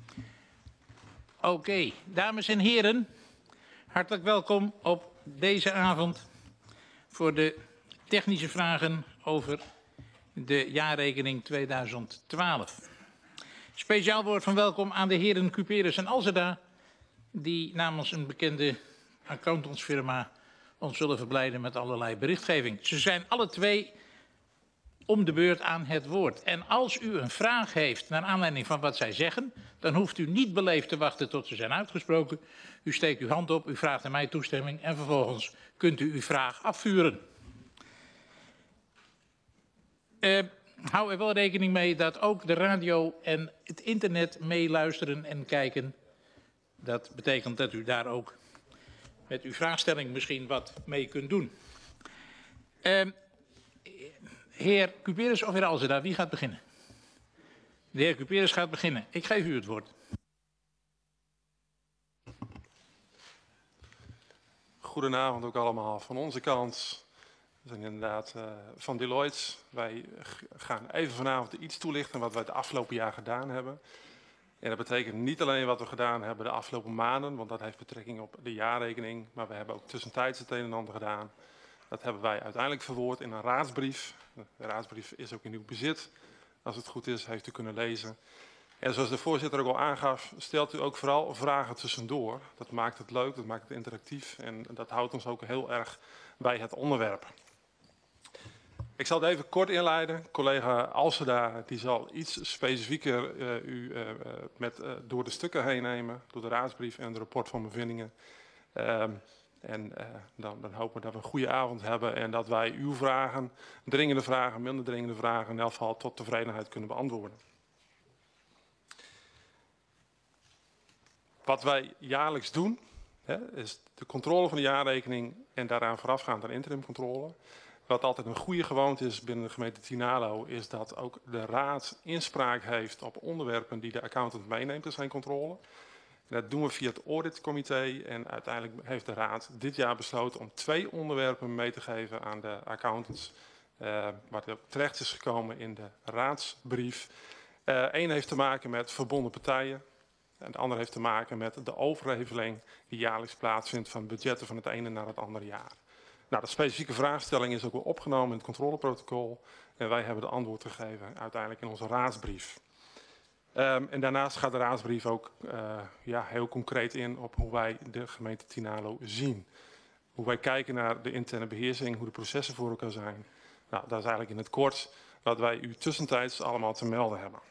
Oké, dames en heren, hartelijk welkom op deze avond voor de technische vragen over de jaarrekening 2012. Speciaal woord van welkom aan de heren Cuperus en Alzeda, die namens een bekende accountantsfirma ons zullen verblijden met allerlei berichtgeving. Ze zijn alle twee om de beurt aan het woord. En als u een vraag heeft naar aanleiding van wat zij zeggen, dan hoeft u niet beleefd te wachten tot ze zijn uitgesproken. U steekt uw hand op, u vraagt aan mij toestemming en vervolgens kunt u uw vraag afvuren. Hou er wel rekening mee dat ook de radio en het internet meeluisteren en kijken. Dat betekent dat u daar ook met uw vraagstelling misschien wat mee kunt doen. Heer Cuperus of heer Alzeda, wie gaat beginnen? De heer Cuperus gaat beginnen. Ik geef u het woord. Goedenavond ook allemaal van onze kant. We zijn inderdaad van Deloitte. Wij gaan even vanavond iets toelichten wat wij het afgelopen jaar gedaan hebben. En dat betekent niet alleen wat we gedaan hebben de afgelopen maanden, want dat heeft betrekking op de jaarrekening. Maar we hebben ook tussentijds het een en ander gedaan. Dat hebben wij uiteindelijk verwoord in een raadsbrief. De raadsbrief is ook in uw bezit. Als het goed is, heeft u kunnen lezen. En zoals de voorzitter ook al aangaf, stelt u ook vooral vragen tussendoor. Dat maakt het leuk, dat maakt het interactief en dat houdt ons ook heel erg bij het onderwerp. Ik zal het even kort inleiden. Collega Alzeda die zal iets specifieker door de stukken heen nemen, door de raadsbrief en het rapport van bevindingen. Dan hopen we dat we een goede avond hebben en dat wij uw vragen, dringende vragen, minder dringende vragen, in elk geval tot tevredenheid kunnen beantwoorden. Wat wij jaarlijks doen, is de controle van de jaarrekening en daaraan voorafgaand een interimcontrole. Wat altijd een goede gewoonte is binnen de gemeente Tynaarlo, is dat ook de raad inspraak heeft op onderwerpen die de accountant meeneemt in zijn controle. En dat doen we via het auditcomité en uiteindelijk heeft de raad dit jaar besloten om 2 onderwerpen mee te geven aan de accountants. Wat ook terecht is gekomen in de raadsbrief. Eén heeft te maken met verbonden partijen. En de andere heeft te maken met de overheveling die jaarlijks plaatsvindt van budgetten van het ene naar het andere jaar. Nou, de specifieke vraagstelling is ook wel opgenomen in het controleprotocol. En wij hebben de antwoord gegeven uiteindelijk in onze raadsbrief. En daarnaast gaat de raadsbrief ook heel concreet in op hoe wij de gemeente Tynaarlo zien. Hoe wij kijken naar de interne beheersing, hoe de processen voor elkaar zijn. Nou, dat is eigenlijk in het kort wat wij u tussentijds allemaal te melden hebben.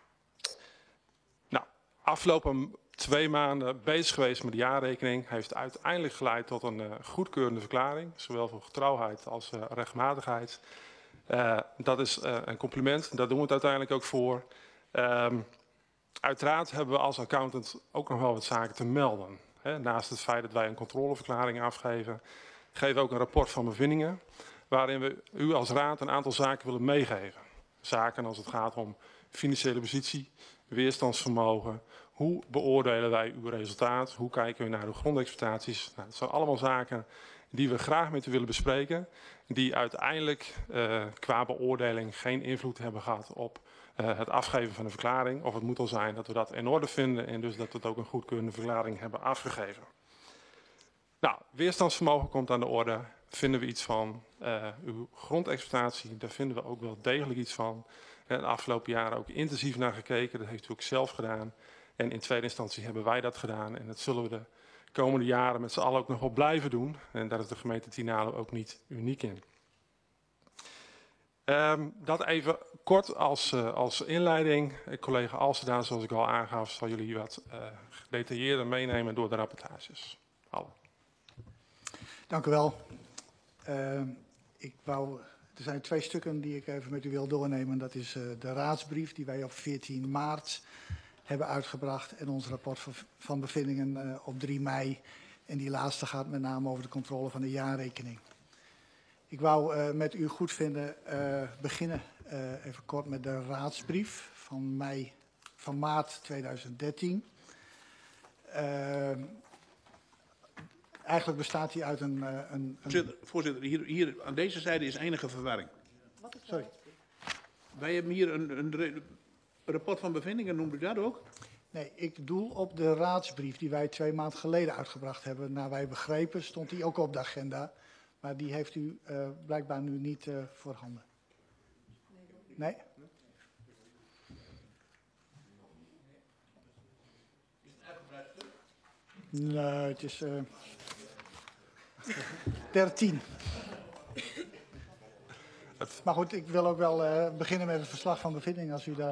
Nou, afgelopen 2 maanden bezig geweest met de jaarrekening heeft uiteindelijk geleid tot een goedkeurende verklaring. Zowel voor getrouwheid als rechtmatigheid. Dat is een compliment, daar doen we het uiteindelijk ook voor. Uiteraard hebben we als accountant ook nog wel wat zaken te melden. Naast het feit dat wij een controleverklaring afgeven, geven we ook een rapport van bevindingen. Waarin we u als raad een aantal zaken willen meegeven. Zaken als het gaat om financiële positie, weerstandsvermogen. Hoe beoordelen wij uw resultaat? Hoe kijken we naar uw grondexploitaties? Nou, dat zijn allemaal zaken die we graag met u willen bespreken. Die uiteindelijk qua beoordeling geen invloed hebben gehad op het afgeven van een verklaring. Of het moet al zijn dat we dat in orde vinden en dus dat we het ook een goedkeurende verklaring hebben afgegeven. Nou, weerstandsvermogen komt aan de orde. Vinden we iets van uw grondexploitatie, daar vinden we ook wel degelijk iets van. De afgelopen jaren ook intensief naar gekeken, dat heeft u ook zelf gedaan. En in tweede instantie hebben wij dat gedaan en dat zullen we de komende jaren met z'n allen ook nog wel blijven doen. En daar is de gemeente Tynaarlo ook niet uniek in. Dat even kort als inleiding. Collega Alzeda, zoals ik al aangaf, zal jullie wat gedetailleerder meenemen door de rapportages. Alle. Dank u wel. Er zijn 2 stukken die ik even met u wil doornemen. Dat is de raadsbrief die wij op 14 maart hebben uitgebracht en ons rapport van bevindingen op 3 mei. En die laatste gaat met name over de controle van de jaarrekening. Ik wou met u goedvinden beginnen even kort met de raadsbrief van maart 2013. Eigenlijk bestaat die uit een... Voorzitter, hier aan deze zijde is enige verwarring. Sorry. Wij hebben hier een rapport van bevindingen, noemt u dat ook? Nee, ik doel op de raadsbrief die wij 2 maanden geleden uitgebracht hebben. Naar wij begrepen stond die ook op de agenda. Maar die heeft u blijkbaar nu niet voorhanden. Nee? Nee, het is 13. Maar goed, ik wil ook wel beginnen met het verslag van bevinding als u daar...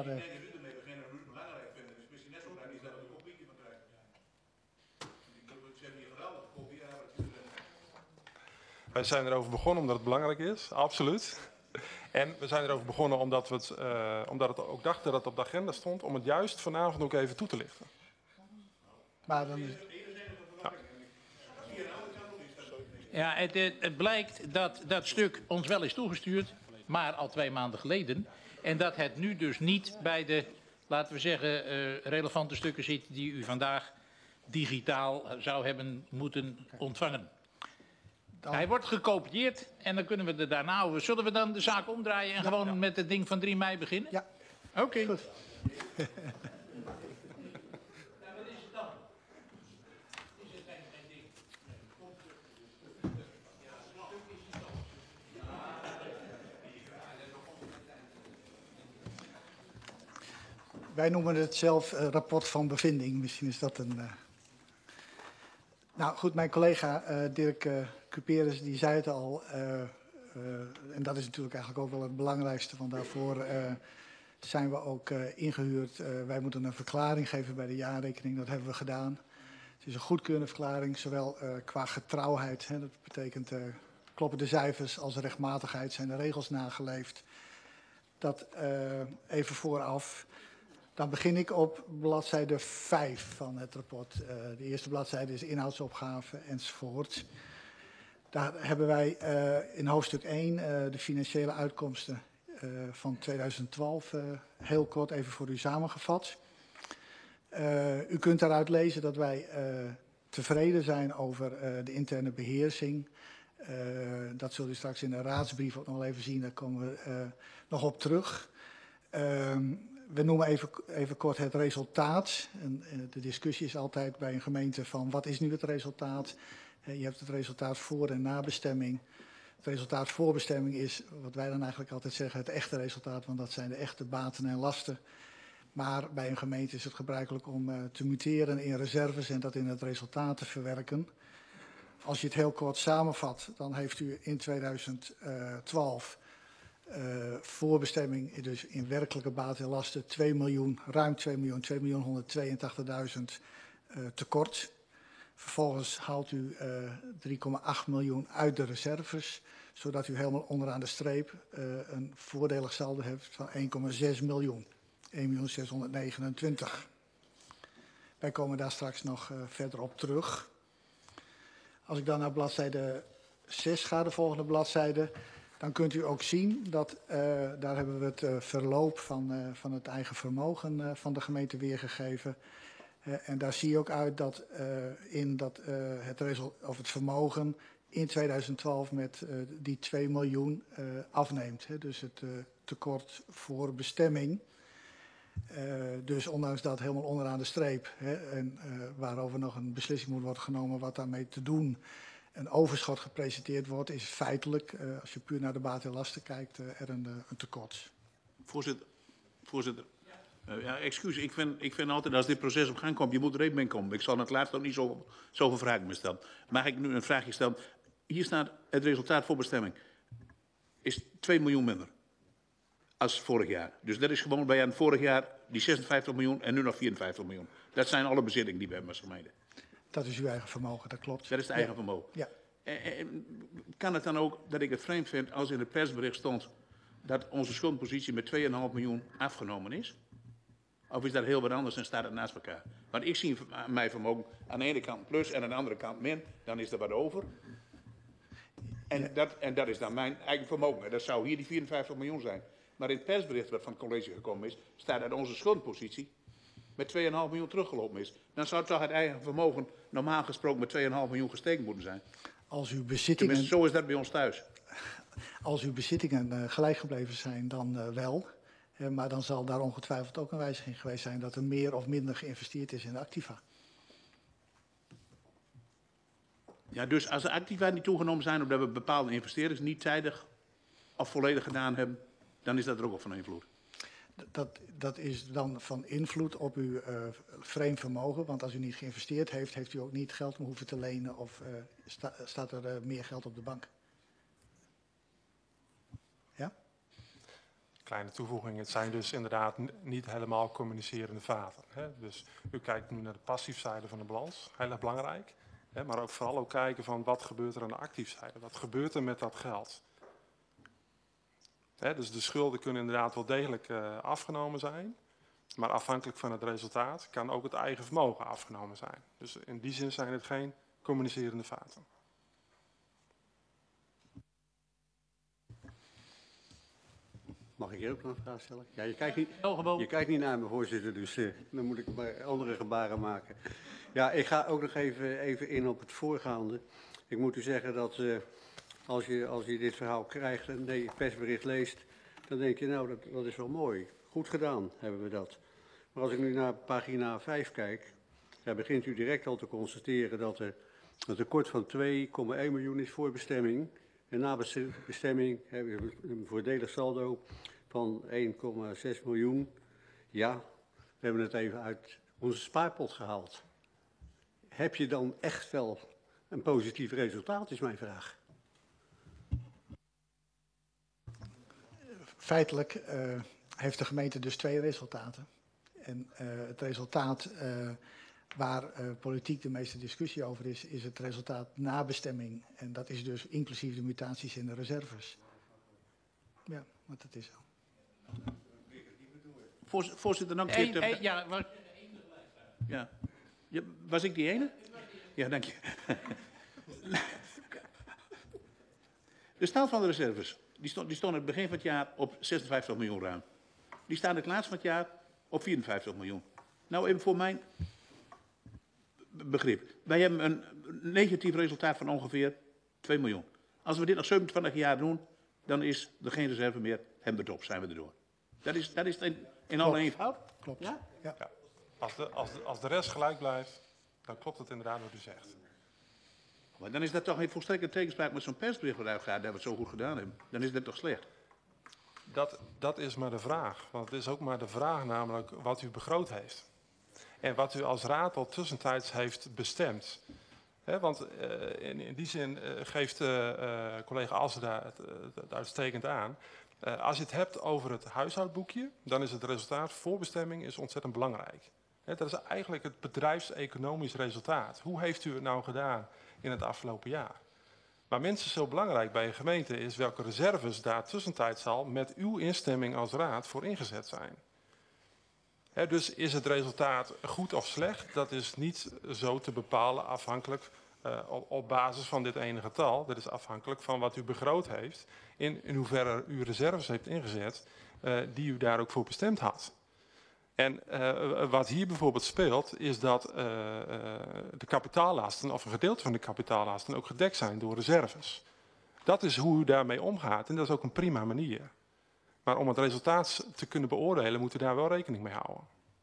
Wij zijn erover begonnen omdat het belangrijk is, absoluut. En we zijn erover begonnen omdat we ook dachten dat het op de agenda stond, om het juist vanavond ook even toe te lichten. Maar dan is... Ja, het blijkt dat dat stuk ons wel is toegestuurd, maar al 2 maanden geleden. En dat het nu dus niet bij de, laten we zeggen, relevante stukken zit die u vandaag digitaal zou hebben moeten ontvangen. Hij wordt gekopieerd en dan kunnen we er daarna over. Zullen we dan de zaak omdraaien en gewoon met het ding van 3 mei beginnen? Ja. Oké. Goed. Wij noemen het zelf rapport van bevinding. Misschien is dat een... Nou goed, mijn collega Dirk Cuperus die zei het al. En dat is natuurlijk eigenlijk ook wel het belangrijkste. Want daarvoor zijn we ook ingehuurd. Wij moeten een verklaring geven bij de jaarrekening. Dat hebben we gedaan. Het is een goedkeurende verklaring, zowel qua getrouwheid. Hè, dat betekent kloppen de cijfers als rechtmatigheid. Zijn de regels nageleefd. Dat even vooraf. Dan begin ik op bladzijde 5 van het rapport. De eerste bladzijde is inhoudsopgave enzovoort. Daar hebben wij in hoofdstuk 1 de financiële uitkomsten van 2012 heel kort even voor u samengevat. U kunt daaruit lezen dat wij tevreden zijn over de interne beheersing. Dat zult u straks in de raadsbrief ook nog even zien, daar komen we nog op terug. We noemen even kort het resultaat. En de discussie is altijd bij een gemeente van wat is nu het resultaat? Je hebt het resultaat voor- en nabestemming. Het resultaat voor bestemming is, wat wij dan eigenlijk altijd zeggen, het echte resultaat. Want dat zijn de echte baten en lasten. Maar bij een gemeente is het gebruikelijk om te muteren in reserves en dat in het resultaat te verwerken. Als je het heel kort samenvat, dan heeft u in 2012... voorbestemming dus in werkelijke baten en lasten 2 miljoen, ruim 2 miljoen, 2.182.000 tekort. Vervolgens haalt u 3,8 miljoen uit de reserves, zodat u helemaal onderaan de streep een voordelig saldo heeft van 1,6 miljoen. 1.629.000. Wij komen daar straks nog verder op terug. Als ik dan naar bladzijde 6 ga, de volgende bladzijde, dan kunt u ook zien dat, daar hebben we het verloop van het eigen vermogen van de gemeente weergegeven. En daar zie je ook uit dat, het vermogen in 2012 met die 2 miljoen afneemt. Hè, dus het tekort voor bestemming. Dus ondanks dat helemaal onderaan de streep, hè, en waarover nog een beslissing moet worden genomen wat daarmee te doen, een overschot gepresenteerd wordt, is feitelijk, als je puur naar de baten en lasten kijkt, er een tekort. Voorzitter. Ja, excuus. Ik vind altijd als dit proces op gang komt, je moet er even mee komen. Ik zal in het laatst ook niet zoveel vragen meer stellen. Mag ik nu een vraagje stellen? Hier staat het resultaat voor bestemming. Is 2 miljoen minder als vorig jaar. Dus dat is gewoon bij aan vorig jaar die 56 miljoen en nu nog 54 miljoen. Dat zijn alle bezittingen die we hebben als gemeente. Dat is uw eigen vermogen, dat klopt. Dat is het eigen vermogen. Ja. Kan het dan ook dat ik het vreemd vind als in het persbericht stond dat onze schuldpositie met 2,5 miljoen afgenomen is? Of is dat heel wat anders en staat het naast elkaar? Want ik zie mijn vermogen aan de ene kant plus en aan de andere kant min. Dan is er wat over. En dat is dan mijn eigen vermogen. Dat zou hier die 54 miljoen zijn. Maar in het persbericht wat van het college gekomen is, staat dat onze schuldpositie met 2,5 miljoen teruggelopen is. Dan zou toch het eigen vermogen normaal gesproken met 2,5 miljoen gestegen moeten zijn. Als uw bezittingen, tenminste, zo is dat bij ons thuis. als uw bezittingen gelijk gebleven zijn, dan wel. Maar dan zal daar ongetwijfeld ook een wijziging geweest zijn dat er meer of minder geïnvesteerd is in de activa. Ja, dus als de activa niet toegenomen zijn omdat we bepaalde investeerders niet tijdig of volledig gedaan hebben, dan is dat er ook op van invloed. Dat is dan van invloed op uw vreemd vermogen. Want als u niet geïnvesteerd heeft, heeft u ook niet geld meer hoeven te lenen of staat er meer geld op de bank. Ja? Kleine toevoeging, het zijn dus inderdaad niet helemaal communicerende vaten. Hè? Dus u kijkt nu naar de passiefzijde van de balans, heel erg belangrijk. Hè? Maar ook vooral ook kijken van wat gebeurt er aan de actiefzijde, wat gebeurt er met dat geld. Hè? Dus de schulden kunnen inderdaad wel degelijk afgenomen zijn. Maar afhankelijk van het resultaat kan ook het eigen vermogen afgenomen zijn. Dus in die zin zijn het geen communicerende vaten. Mag ik hier ook nog een vraag stellen? Ja, je kijkt niet naar me, voorzitter, dus dan moet ik maar andere gebaren maken. Ja, ik ga ook nog even in op het voorgaande. Ik moet u zeggen dat als je dit verhaal krijgt en het persbericht leest, dan denk je, nou, dat is wel mooi. Goed gedaan hebben we dat. Maar als ik nu naar pagina 5 kijk, dan begint u direct al te constateren dat er een tekort van 2,1 miljoen is voor bestemming. En na bestemming hebben we een voordelig saldo van 1,6 miljoen. Ja, we hebben het even uit onze spaarpot gehaald. Heb je dan echt wel een positief resultaat, is mijn vraag. Feitelijk heeft de gemeente dus 2 resultaten. En het resultaat waar politiek de meeste discussie over is het resultaat na bestemming. En dat is dus inclusief de mutaties in de reserves. Ja, maar dat is zo. Voorzitter, dank u. Ja, was ik die ene? Ja, dank je. De staat van de reserves, die stond in het begin van het jaar op 56 miljoen ruim. Die staan het laatst van het jaar op 54 miljoen. Nou, even voor mijn begrip. Wij hebben een negatief resultaat van ongeveer 2 miljoen. Als we dit nog 27 jaar doen, dan is er geen reserve meer. Hebben we het op, zijn we erdoor. Dat is het in alle eenvoud? Klopt. Ja? Ja. Als de rest gelijk blijft, dan klopt het inderdaad wat u zegt. Maar dan is dat toch niet volstrekt een tegenspraak met zo'n persbericht wat uitgaat dat we het zo goed gedaan hebben. Dan is dat toch slecht? Dat is maar de vraag. Want het is ook maar de vraag namelijk wat u begroot heeft. En wat u als raad al tussentijds heeft bestemd. Want in die zin geeft collega Alseda het uitstekend aan. Als je het hebt over het huishoudboekje, dan is het resultaat voor bestemming is ontzettend belangrijk. Dat is eigenlijk het bedrijfseconomisch resultaat. Hoe heeft u het nou gedaan in het afgelopen jaar? Maar minstens zo belangrijk bij een gemeente is welke reserves daar tussentijds al met uw instemming als raad voor ingezet zijn. Dus is het resultaat goed of slecht? Dat is niet zo te bepalen afhankelijk op basis van dit ene getal. Dat is afhankelijk van wat u begroot heeft. In hoeverre u reserves heeft ingezet die u daar ook voor bestemd had. En wat hier bijvoorbeeld speelt is dat de kapitaallasten of een gedeelte van de kapitaallasten ook gedekt zijn door reserves. Dat is hoe u daarmee omgaat en dat is ook een prima manier. Maar om het resultaat te kunnen beoordelen, moet u daar wel rekening mee houden.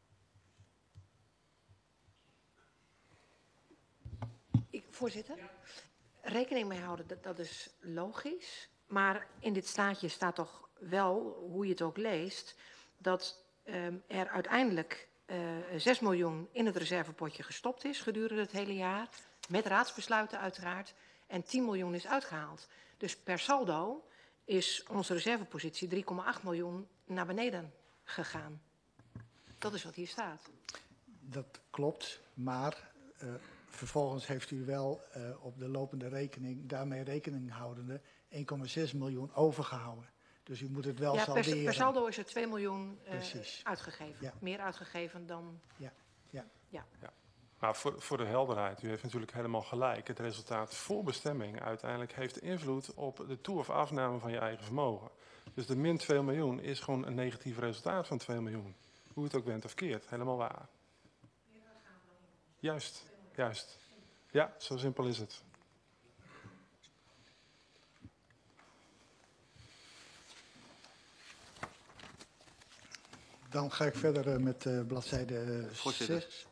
Voorzitter, rekening mee houden, dat is logisch. Maar in dit staatje staat toch wel, hoe je het ook leest, dat er uiteindelijk 6 miljoen in het reservepotje gestopt is gedurende het hele jaar. Met raadsbesluiten uiteraard. En 10 miljoen is uitgehaald. Dus per saldo is onze reservepositie 3,8 miljoen naar beneden gegaan. Dat is wat hier staat. Dat klopt, maar vervolgens heeft u wel op de lopende rekening, daarmee rekening houdende, 1,6 miljoen overgehouden. Dus u moet het wel salderen. Per saldo is er 2 miljoen uitgegeven. Ja. Meer uitgegeven dan... Ja. Maar voor de helderheid, u heeft natuurlijk helemaal gelijk. Het resultaat voor bestemming uiteindelijk heeft invloed op de toe- of afname van je eigen vermogen. Dus de min 2 miljoen is gewoon een negatief resultaat van 2 miljoen. Hoe het ook bent of keert, helemaal waar. Juist. Ja, zo simpel is het. Dan ga ik verder met bladzijde Voorzitter. 6.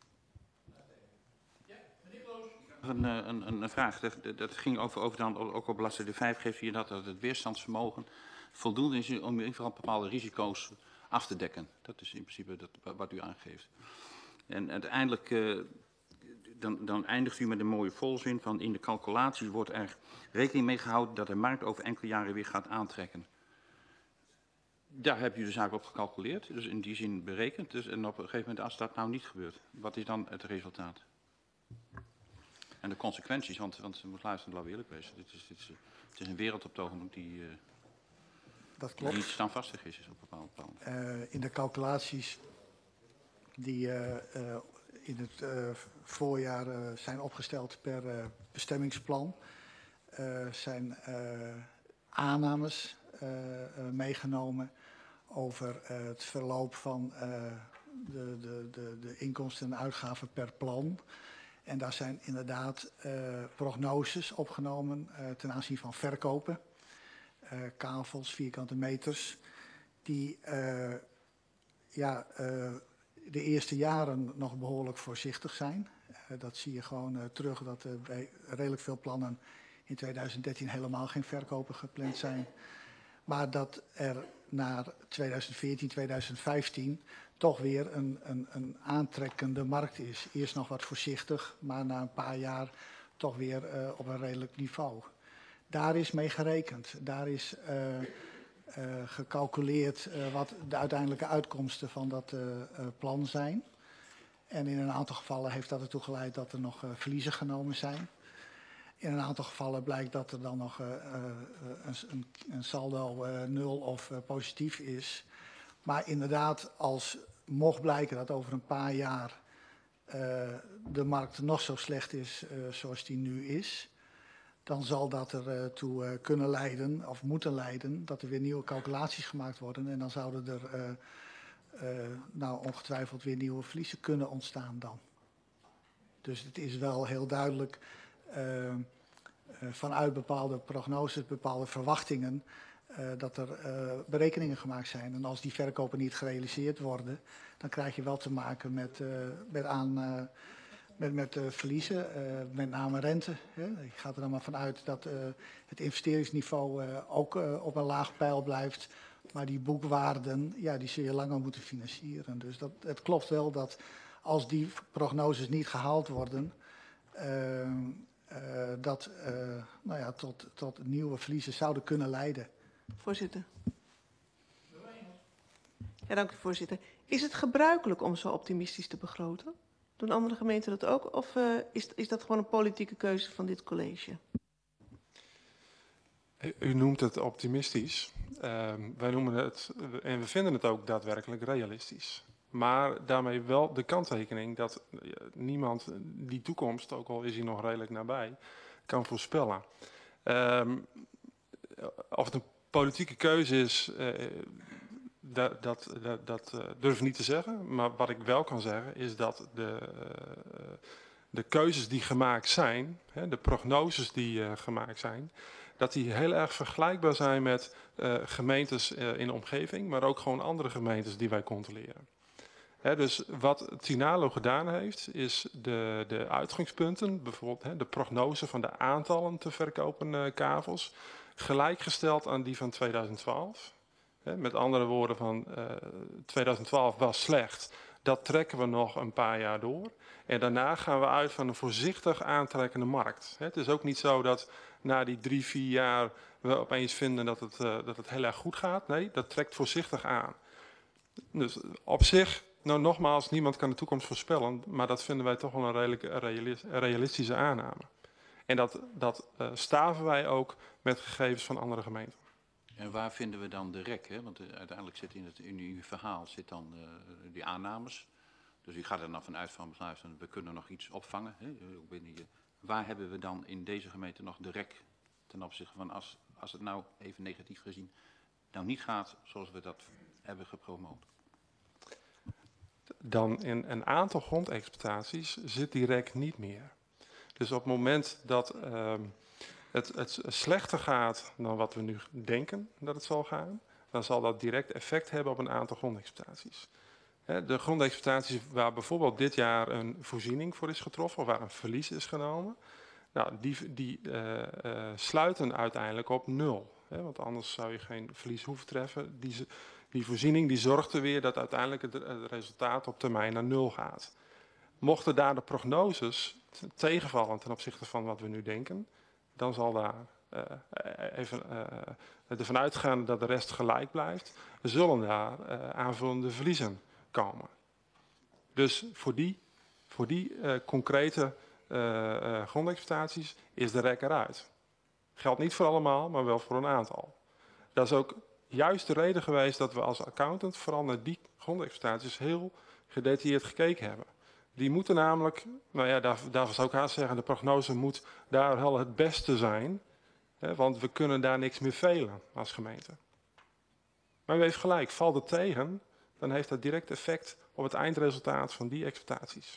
Een vraag, dat ging over dan ook op bladzijde 5 geeft hier dat het weerstandsvermogen voldoende is om in ieder geval bepaalde risico's af te dekken. Dat is in principe wat u aangeeft. En uiteindelijk dan eindigt u met een mooie volzin van in de calculaties wordt er rekening mee gehouden dat de markt over enkele jaren weer gaat aantrekken. Daar heb je de zaak op gecalculeerd, dus in die zin berekend. Dus, en op een gegeven moment, als dat nou niet gebeurt, wat is dan het resultaat? En de consequenties, want we moeten luisteren, laten we eerlijk wezen. Het is een wereld op het ogenblik die niet standvastig is op een bepaald plan. In de calculaties die in het voorjaar zijn opgesteld per bestemmingsplan, zijn aannames meegenomen over het verloop van de inkomsten en uitgaven per plan. En daar zijn inderdaad prognoses opgenomen ten aanzien van verkopen, kavels, vierkante meters, die de eerste jaren nog behoorlijk voorzichtig zijn. Dat zie je gewoon terug dat bij redelijk veel plannen in 2013 helemaal geen verkopen gepland zijn. Maar dat er naar 2014, 2015 toch weer een aantrekkende markt is. Eerst nog wat voorzichtig, maar na een paar jaar toch weer op een redelijk niveau. Daar is mee gerekend. Daar is gecalculeerd wat de uiteindelijke uitkomsten van dat plan zijn. En in een aantal gevallen heeft dat ertoe geleid dat er nog verliezen genomen zijn. In een aantal gevallen blijkt dat er dan nog een saldo 0 of positief is. Maar inderdaad, als mocht blijken dat over een paar jaar de markt nog zo slecht is zoals die nu is, dan zal dat ertoe kunnen leiden, of moeten leiden, dat er weer nieuwe calculaties gemaakt worden. En dan zouden er ongetwijfeld weer nieuwe verliezen kunnen ontstaan dan. Dus het is wel heel duidelijk vanuit bepaalde prognoses, bepaalde verwachtingen, dat er berekeningen gemaakt zijn. En als die verkopen niet gerealiseerd worden, dan krijg je wel te maken met verliezen, met name rente. Hè. Je gaat er dan maar vanuit dat het investeringsniveau ook op een laag peil blijft. Maar die boekwaarden, ja, die zul je langer moeten financieren. Dus het klopt wel dat als die prognoses niet gehaald worden, dat tot nieuwe verliezen zouden kunnen leiden. Voorzitter. Ja, dank u, voorzitter. Is het gebruikelijk om zo optimistisch te begroten? Doen andere gemeenten dat ook? Of is dat gewoon een politieke keuze van dit college? U noemt het optimistisch. Wij noemen het, en we vinden het ook daadwerkelijk realistisch. Maar daarmee wel de kanttekening dat niemand die toekomst, ook al is hij nog redelijk nabij, kan voorspellen. Of het een politieke keuze is, dat durf ik niet te zeggen. Maar wat ik wel kan zeggen is dat de keuzes die gemaakt zijn, de prognoses die gemaakt zijn, dat die heel erg vergelijkbaar zijn met gemeentes in de omgeving, maar ook gewoon andere gemeentes die wij controleren. Dus wat Tinalo gedaan heeft, is de uitgangspunten, bijvoorbeeld de prognose van de aantallen te verkopen kavels, gelijkgesteld aan die van 2012. Met andere woorden, van 2012 was slecht. Dat trekken we nog een paar jaar door. En daarna gaan we uit van een voorzichtig aantrekkende markt. Het is ook niet zo dat na die 3-4 jaar we opeens vinden dat het heel erg goed gaat. Nee, dat trekt voorzichtig aan. Dus op zich, nou nogmaals, niemand kan de toekomst voorspellen. Maar dat vinden wij toch wel een redelijk realistische aanname. En dat staven wij ook met gegevens van andere gemeenten. En waar vinden we dan de rek? Hè? Want uiteindelijk zit in uw verhaal zit dan die aannames. Dus u gaat er dan vanuit van, we kunnen nog iets opvangen. Hè? Waar hebben we dan in deze gemeente nog de rek ten opzichte van als het nou even negatief gezien nou niet gaat zoals we dat hebben gepromoot? Dan in een aantal grondexploitaties zit die rek niet meer. Dus op het moment dat het slechter gaat dan wat we nu denken dat het zal gaan, dan zal dat direct effect hebben op een aantal grondexploitaties. De grondexploitaties waar bijvoorbeeld dit jaar een voorziening voor is getroffen, of waar een verlies is genomen, nou, die sluiten uiteindelijk op 0. Want anders zou je geen verlies hoeven treffen. Die voorziening die zorgt er weer dat uiteindelijk het resultaat op termijn naar 0 gaat. Mochten daar de prognoses tegenvallen ten opzichte van wat we nu denken, dan zal daar ervan uitgaan dat de rest gelijk blijft. Er zullen daar aanvullende verliezen komen. Dus voor die concrete grondexploitaties is de rek eruit. Geldt niet voor allemaal, maar wel voor een aantal. Dat is ook juist de reden geweest dat we als accountant vooral naar die grondexploitaties heel gedetailleerd gekeken hebben. Die moeten namelijk, nou ja, daarvoor zou ik haast zeggen, de prognose moet daar wel het beste zijn. Want we kunnen daar niks meer velen als gemeente. Maar u heeft gelijk, valt het tegen, dan heeft dat direct effect op het eindresultaat van die exploitaties.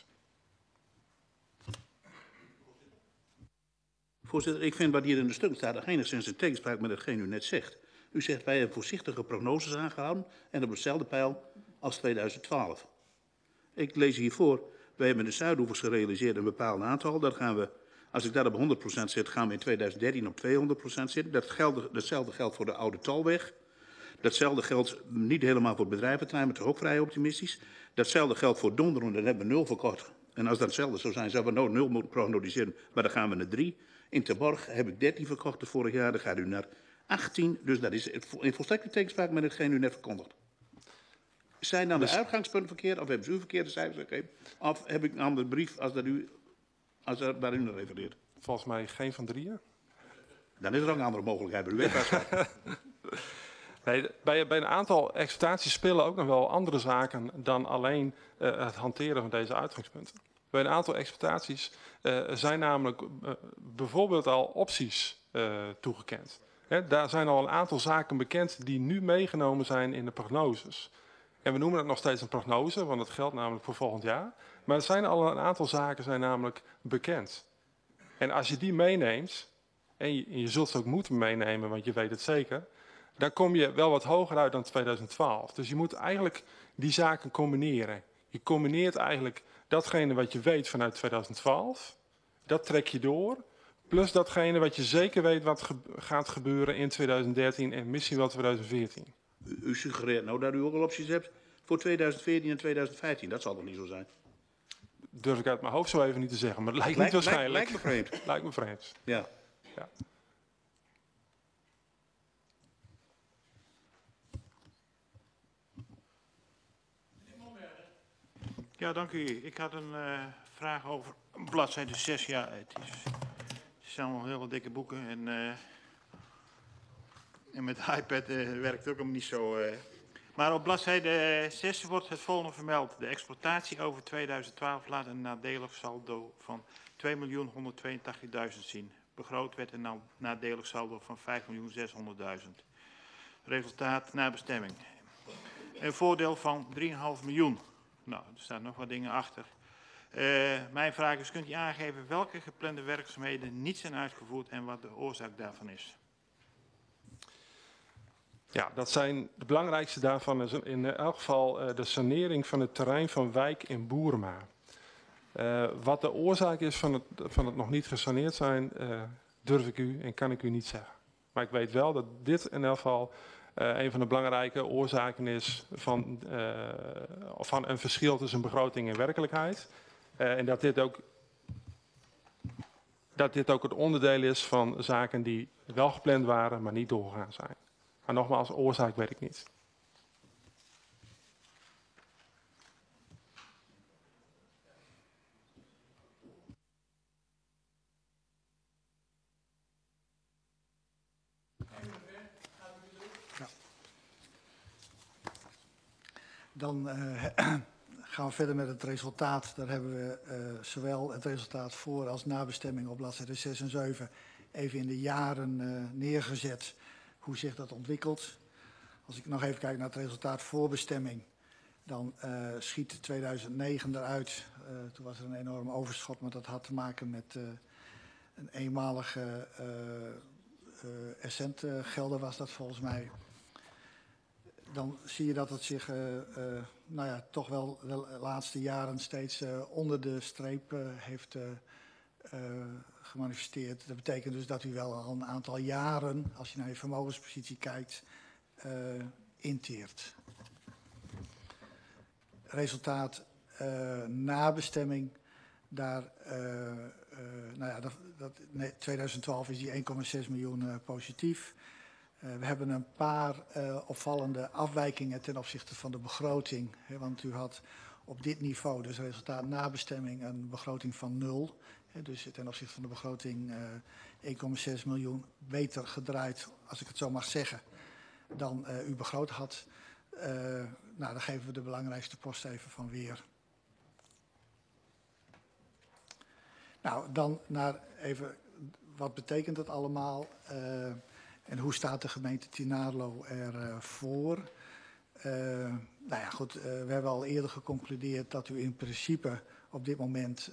Voorzitter, ik vind wat hier in de stuk staat enigszins in tegenspraak met hetgeen u net zegt. U zegt wij hebben voorzichtige prognoses aangehouden en op hetzelfde pijl als 2012. Ik lees hiervoor, wij hebben de Zuidoevers gerealiseerd een bepaald aantal. Dat gaan we, als ik daar op 100% zit, gaan we in 2013 op 200% zitten. Datzelfde geldt voor de Oude Tolweg. Datzelfde geldt niet helemaal voor het bedrijventerrein, maar toch ook vrij optimistisch. Datzelfde geldt voor Donderen, daar hebben we 0 verkocht. En als dat hetzelfde zou zijn, zouden we 0 moeten prognosticeren, maar dan gaan we naar 3. In Terborg heb ik 13 verkocht vorig jaar, dan gaat u naar 18. Dus dat is in volstrekte tegenspraak met hetgeen u net verkondigt. Zijn dan de uitgangspunten verkeerd, of hebben ze u verkeerde cijfers gegeven? Of heb ik een andere brief als waar u naar refereert? Volgens mij geen van drieën. Dan is er ook een andere mogelijkheid, maar u weet waarschijnlijk. Nee, bij een aantal exploitaties spelen ook nog wel andere zaken dan alleen het hanteren van deze uitgangspunten. Bij een aantal exploitaties zijn namelijk bijvoorbeeld al opties toegekend. Daar zijn al een aantal zaken bekend die nu meegenomen zijn in de prognoses. En we noemen het nog steeds een prognose, want het geldt namelijk voor volgend jaar. Maar er zijn al een aantal zaken zijn namelijk bekend. En als je die meeneemt, en je zult ze ook moeten meenemen, want je weet het zeker, dan kom je wel wat hoger uit dan 2012. Dus je moet eigenlijk die zaken combineren. Je combineert eigenlijk datgene wat je weet vanuit 2012, dat trek je door, plus datgene wat je zeker weet wat gaat gebeuren in 2013 en misschien wel 2014. U suggereert nou dat u ook al opties hebt voor 2014 en 2015. Dat zal toch niet zo zijn? Durf ik uit mijn hoofd zo even niet te zeggen, maar het lijkt niet waarschijnlijk. Lijkt me vreemd. Lijkt me vreemd. Ja. Ja. Ja, dank u. Ik had een vraag over bladzijde 6. Ja, het zijn allemaal hele dikke boeken en met de iPad werkt het ook allemaal niet zo. Maar op bladzijde 6 wordt het volgende vermeld. De exploitatie over 2012 laat een nadelig saldo van 2.182.000 zien. Begroot werd een nadelig saldo van 5.600.000. Resultaat naar bestemming. Een voordeel van 3,5 miljoen. Nou, er staan nog wat dingen achter. Mijn vraag is, kunt u aangeven welke geplande werkzaamheden niet zijn uitgevoerd en wat de oorzaak daarvan is? Ja, dat zijn de belangrijkste daarvan is in elk geval de sanering van het terrein van Wijk in Boerema. Wat de oorzaak is van het nog niet gesaneerd zijn, durf ik u en kan ik u niet zeggen. Maar ik weet wel dat dit in elk geval een van de belangrijke oorzaken is van een verschil tussen begroting en werkelijkheid. En dat dit ook het onderdeel is van zaken die wel gepland waren, maar niet doorgegaan zijn. Maar nogmaals, oorzaak weet ik niet. Dan gaan we verder met het resultaat. Daar hebben we zowel het resultaat voor als nabestemming op bladzijde 6 en 7 even in de jaren neergezet hoe zich dat ontwikkelt. Als ik nog even kijk naar het resultaat voor bestemming, dan schiet 2009 eruit. Toen was er een enorm overschot, maar dat had te maken met een eenmalige essentgelden was dat volgens mij. dan zie je dat het zich nou ja, toch wel de laatste jaren steeds onder de streep heeft gemanifesteerd. Dat betekent dus dat u wel al een aantal jaren, als je naar je vermogenspositie kijkt, inteert. Resultaat na bestemming, daar, nou ja, 2012 is die 1,6 miljoen positief. We hebben een paar opvallende afwijkingen ten opzichte van de begroting. Hè, want u had op dit niveau, dus resultaat na bestemming, een begroting van 0. Hè, dus ten opzichte van de begroting 1,6 miljoen beter gedraaid, als ik het zo mag zeggen, dan u begroot had. Nou, dan geven we de belangrijkste post even van weer. Nou, dan naar even, wat betekent dat allemaal? En hoe staat de gemeente Tynaarlo ervoor? Nou ja, goed, we hebben al eerder geconcludeerd dat u in principe op dit moment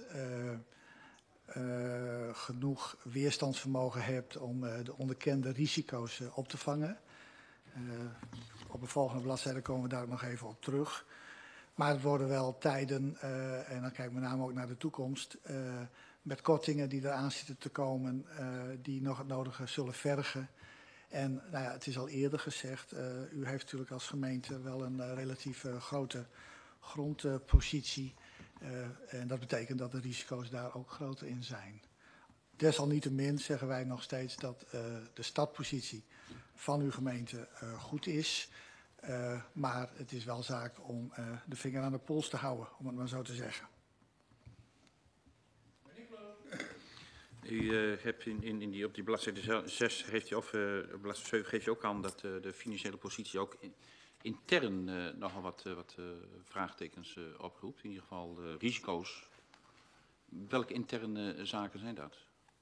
genoeg weerstandsvermogen hebt om de onderkende risico's op te vangen. Op de volgende bladzijde komen we daar nog even op terug. Maar het worden wel tijden, en dan kijk ik met name ook naar de toekomst, met kortingen die eraan zitten te komen, die nog het nodige zullen vergen. En nou ja, het is al eerder gezegd, u heeft natuurlijk als gemeente wel een relatief grote grondpositie. En dat betekent dat de risico's daar ook groter in zijn. Desalniettemin zeggen wij nog steeds dat de startpositie van uw gemeente goed is. Maar het is wel zaak om de vinger aan de pols te houden, om het maar zo te zeggen. U hebt op die bladzijde 6 geeft u, of bladzijde 7 geeft u ook aan dat de financiële positie ook intern nogal wat vraagtekens oproept. In ieder geval risico's. Welke interne zaken zijn dat?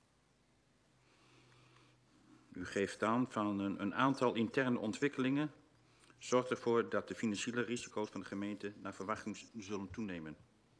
U geeft aan van een aantal interne ontwikkelingen zorgt ervoor dat de financiële risico's van de gemeente naar verwachting zullen toenemen.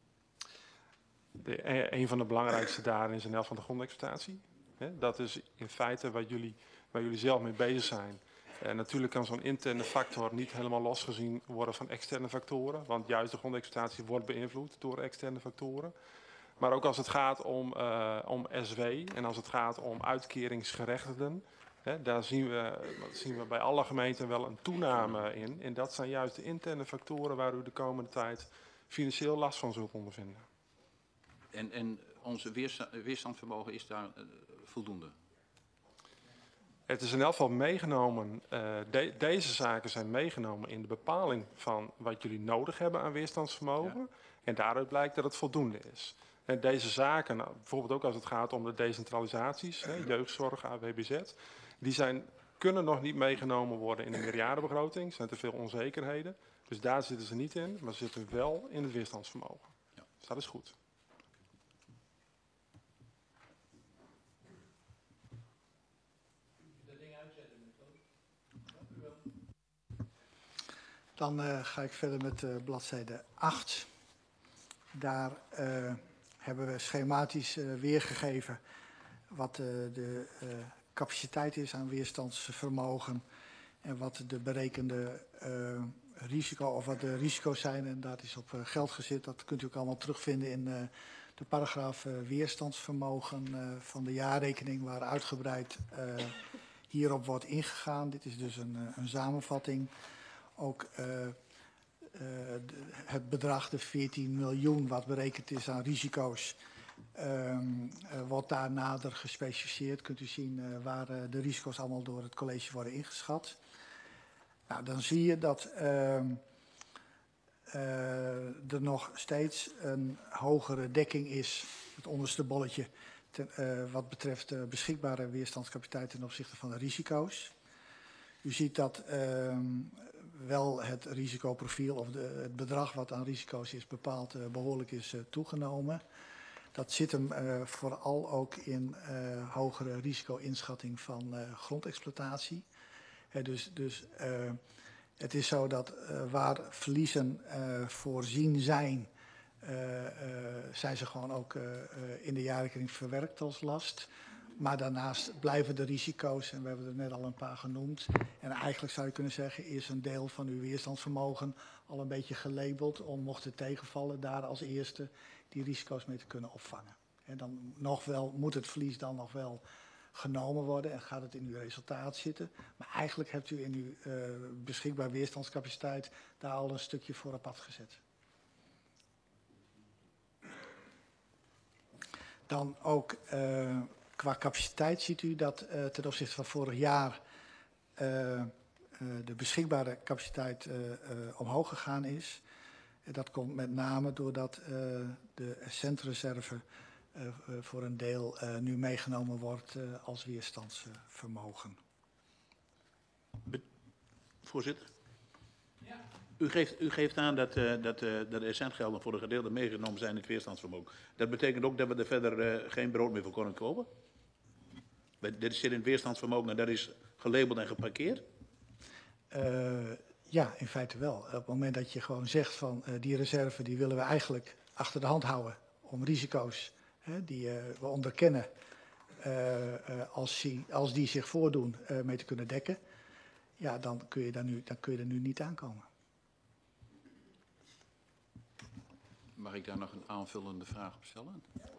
Een van de belangrijkste daarin is in elk van de grondexploitatie. Dat is in feite waar jullie zelf mee bezig zijn. Natuurlijk kan zo'n interne factor niet helemaal losgezien worden van externe factoren. Want juist de grondexploitatie wordt beïnvloed door externe factoren. Maar ook als het gaat om SW en als het gaat om uitkeringsgerechtigden. Daar zien we bij alle gemeenten wel een toename in. En dat zijn juist de interne factoren waar u de komende tijd financieel last van zult ondervinden. En onze weerstandsvermogen is daar voldoende? Het is in elk geval meegenomen, deze zaken zijn meegenomen in de bepaling van wat jullie nodig hebben aan weerstandsvermogen. Ja. En daaruit blijkt dat het voldoende is. En deze zaken, nou, bijvoorbeeld ook als het gaat om de decentralisaties, jeugdzorg, AWBZ, die kunnen nog niet meegenomen worden in de meerjarenbegroting. Er zijn te veel onzekerheden. Dus daar zitten ze niet in, maar ze zitten wel in het weerstandsvermogen. Ja. Dus dat is goed. Dan ga ik verder met bladzijde 8. Daar hebben we schematisch weergegeven wat de capaciteit is aan weerstandsvermogen en wat de berekende risico of wat de risico's zijn. En dat is op geld gezet. Dat kunt u ook allemaal terugvinden in de paragraaf weerstandsvermogen van de jaarrekening, waar uitgebreid hierop wordt ingegaan. Dit is dus een samenvatting. Ook het bedrag, de 14 miljoen, wat berekend is aan risico's, wordt daar nader gespecificeerd. Kunt u zien waar de risico's allemaal door het college worden ingeschat. Nou, dan zie je dat er nog steeds een hogere dekking is, het onderste bolletje, wat betreft beschikbare weerstandscapaciteit ten opzichte van de risico's. U ziet dat wel het risicoprofiel of het bedrag wat aan risico's is bepaald behoorlijk is toegenomen. Dat zit hem vooral ook in hogere risico-inschatting van grondexploitatie. Dus het is zo dat waar verliezen voorzien zijn, zijn ze gewoon ook in de jaarrekening verwerkt als last. Maar daarnaast blijven de risico's, en we hebben er net al een paar genoemd. En eigenlijk zou je kunnen zeggen, is een deel van uw weerstandsvermogen al een beetje gelabeld om, mocht het tegenvallen, daar als eerste die risico's mee te kunnen opvangen. En dan nog wel, moet het verlies dan nog wel genomen worden en gaat het in uw resultaat zitten. Maar eigenlijk hebt u in uw beschikbaar weerstandscapaciteit daar al een stukje voor op afgezet. Dan ook qua capaciteit ziet u dat ten opzichte van vorig jaar de beschikbare capaciteit omhoog gegaan is. Dat komt met name doordat de centrereserve voor een deel nu meegenomen wordt als weerstandsvermogen. Voorzitter? Ja. U geeft aan dat de SN-gelden voor een gedeelte meegenomen zijn in het weerstandsvermogen. Dat betekent ook dat we er verder geen brood meer voor kunnen kopen? Dit zit in het weerstandsvermogen en dat is gelabeld en geparkeerd? Ja, in feite wel. Op het moment dat je gewoon zegt van die reserve die willen we eigenlijk achter de hand houden om risico's die we onderkennen als die zich voordoen mee te kunnen dekken, ja, dan kun je er nu niet aankomen. Mag ik daar nog een aanvullende vraag op stellen?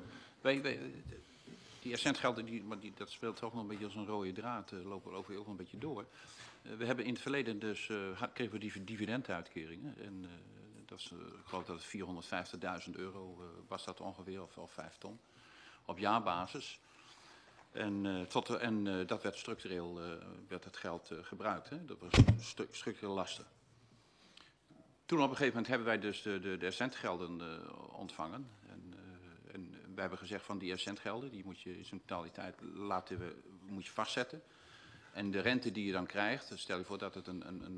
Die SN-gelden, dat speelt toch nog een beetje als een rode draad, lopen ook een beetje door. We hebben in het verleden dus, kregen we dividenduitkeringen. En dat is, ik geloof dat het €450.000 was dat ongeveer, of 5 ton, op jaarbasis. En dat werd structureel, werd het geld gebruikt. Hè? Dat was structureel lasten. Toen op een gegeven moment hebben wij dus de SN-gelden ontvangen. En wij hebben gezegd van die SN-gelden, die moet je in zijn totaliteit moet je vastzetten. En de rente die je dan krijgt, stel je voor dat het een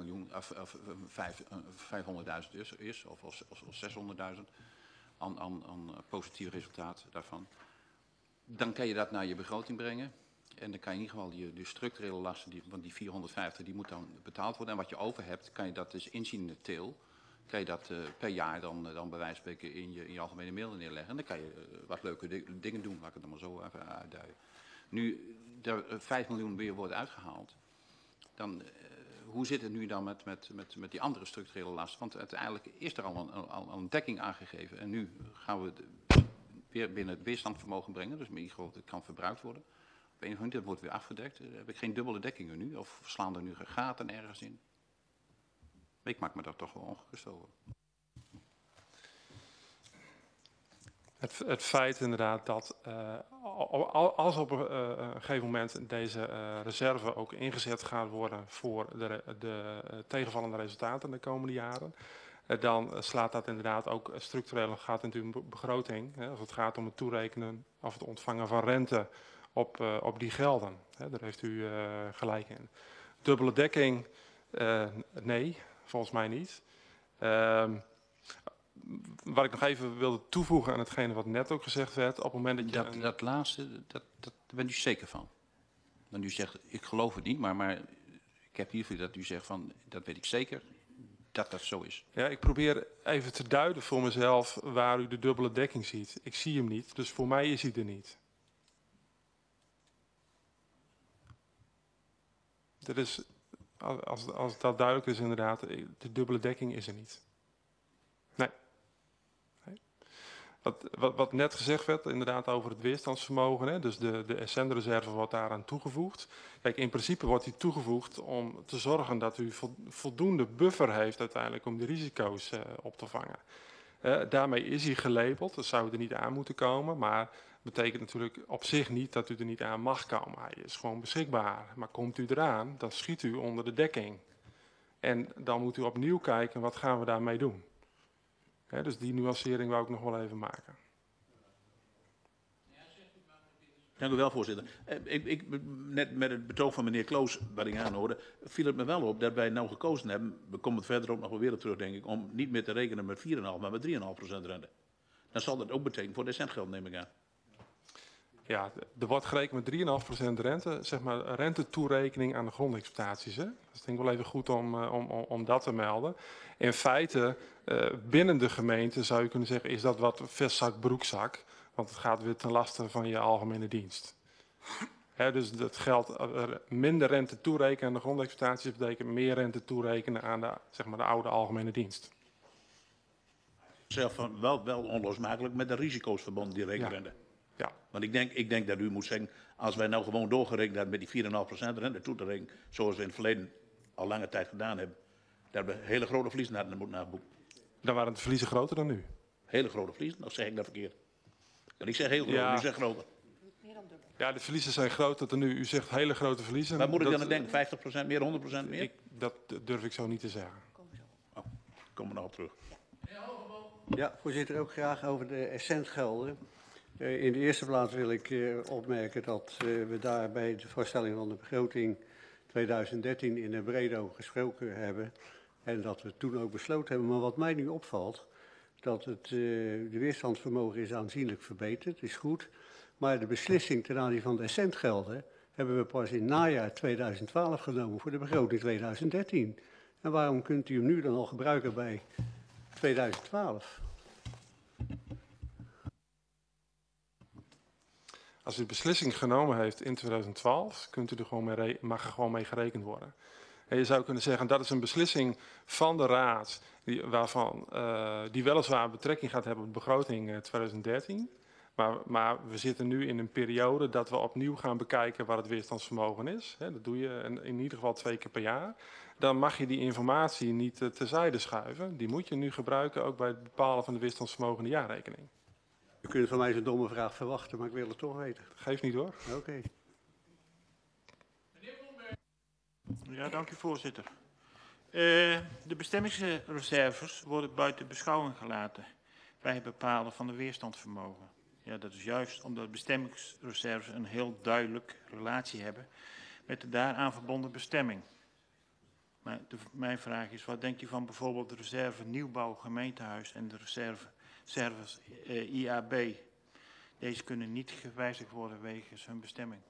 500.000 is, of 600.000 aan positief resultaat daarvan. Dan kan je dat naar je begroting brengen. En dan kan je in ieder geval die structurele lasten, van die 450, die moet dan betaald worden. En wat je over hebt, kan je dat dus inzien in de teel. Kan je dat per jaar dan bij wijze van spreken in je algemene middel neerleggen. En dan kan je wat leuke dingen doen, laat ik het dan maar zo even uitduiden. Nu er 5 miljoen weer wordt uitgehaald, dan hoe zit het nu dan met die andere structurele lasten? Want uiteindelijk is er al een dekking aangegeven. En nu gaan we weer binnen het weerstandsvermogen brengen. Dus het kan verbruikt worden. Op een of andere manier, dat wordt weer afgedekt. Heb ik geen dubbele dekkingen nu? Of slaan er nu gaten ergens in? Ik maak me daar toch wel ongerust over. Het feit inderdaad dat als op een gegeven moment deze reserve ook ingezet gaat worden voor de tegenvallende resultaten de komende jaren, dan slaat dat inderdaad ook structureel een gat in uw begroting. Als het gaat om het toerekenen of het ontvangen van rente op die gelden. Daar heeft u gelijk in. Dubbele dekking, nee, volgens mij niet. Wat ik nog even wilde toevoegen aan hetgene wat net ook gezegd werd, op het moment dat je... Dat laatste, daar bent u zeker van? Want u zegt, ik geloof het niet, maar ik heb hiervoor dat u zegt van, dat weet ik zeker, dat dat zo is. Ja, ik probeer even te duiden voor mezelf waar u de dubbele dekking ziet. Ik zie hem niet, dus voor mij is hij er niet. Dat is, als dat duidelijk is inderdaad, de dubbele dekking is er niet. Nee. Wat net gezegd werd, inderdaad over het weerstandsvermogen, hè, dus de SN-reserve wordt daaraan toegevoegd. Kijk, in principe wordt die toegevoegd om te zorgen dat u voldoende buffer heeft uiteindelijk om de risico's op te vangen. Daarmee is hij gelabeld, dat zou er niet aan moeten komen, maar betekent natuurlijk op zich niet dat u er niet aan mag komen. Hij is gewoon beschikbaar, maar komt u eraan, dan schiet u onder de dekking. En dan moet u opnieuw kijken, wat gaan we daarmee doen? Dus die nuancering wou ik nog wel even maken. Dank u wel, voorzitter. Net met het betoog van meneer Kloos, wat ik aanhoorde, viel het me wel op dat wij nou gekozen hebben, we komen verder ook nog wel weer op terug, denk ik, om niet meer te rekenen met 4,5, maar met 3,5% rente. Dan zal dat ook betekenen voor de SN-geld, neem ik aan. Ja, er wordt gerekend met 3,5% rente, zeg maar rentetoerekening aan de grondexploitaties. Hè? Dat is denk ik wel even goed om dat te melden. In feite, binnen de gemeente zou je kunnen zeggen, is dat wat vestzak, broekzak. Want het gaat weer ten laste van je algemene dienst. Dus dat geld minder rente toerekenen aan de grondexploitaties betekent meer rente toerekenen aan de, zeg maar, de oude algemene dienst. Zelf van wel onlosmakelijk met de risico's verbonden, die rekenrente. Ja. Want ik denk dat u moet zeggen, als wij nou gewoon doorgerekend hebben met die 4,5% rente toe te rekenen, zoals we in het verleden al lange tijd gedaan hebben, dat we hele grote verliezen hadden moeten naboeken. Dan waren de verliezen groter dan nu. Hele grote verliezen, of zeg ik dat verkeerd? Want ik zeg heel groot, u zegt groter. Ja, de verliezen zijn groter dan nu. U zegt hele grote verliezen. Waar moet ik dan aan denken? 50% meer, 100% meer? Dat durf ik zo niet te zeggen. Oh, kom er nog op terug. Ja, voorzitter, ook graag over de essentgelden. In de eerste plaats wil ik opmerken dat we daar bij de voorstelling van de begroting 2013 in de Bredo gesproken hebben. En dat we toen ook besloten hebben. Maar wat mij nu opvalt, dat de weerstandsvermogen is aanzienlijk verbeterd, is goed. Maar de beslissing ten aanzien van de essentgelden hebben we pas in najaar 2012 genomen voor de begroting 2013. En waarom kunt u hem nu dan al gebruiken bij 2012? Als u de beslissing genomen heeft in 2012, kunt u er gewoon mag er gewoon mee gerekend worden. En je zou kunnen zeggen, dat is een beslissing van de Raad, die weliswaar betrekking gaat hebben op de begroting 2013. Maar we zitten nu in een periode dat we opnieuw gaan bekijken wat het weerstandsvermogen is. Dat doe je in ieder geval 2 keer per jaar. Dan mag je die informatie niet terzijde schuiven. Die moet je nu gebruiken, ook bij het bepalen van de weerstandsvermogen in de jaarrekening. U kunt van mij zo'n domme vraag verwachten, maar ik wil het toch weten. Geeft niet hoor. Oké. Ja, dank u voorzitter. De bestemmingsreserves worden buiten beschouwing gelaten bij het bepalen van de weerstandsvermogen. Ja, dat is juist omdat bestemmingsreserves een heel duidelijk relatie hebben met de daaraan verbonden bestemming. Maar mijn vraag is, wat denkt u van bijvoorbeeld de reserve nieuwbouw gemeentehuis en de reserves IAB? Deze kunnen niet gewijzigd worden wegens hun bestemming.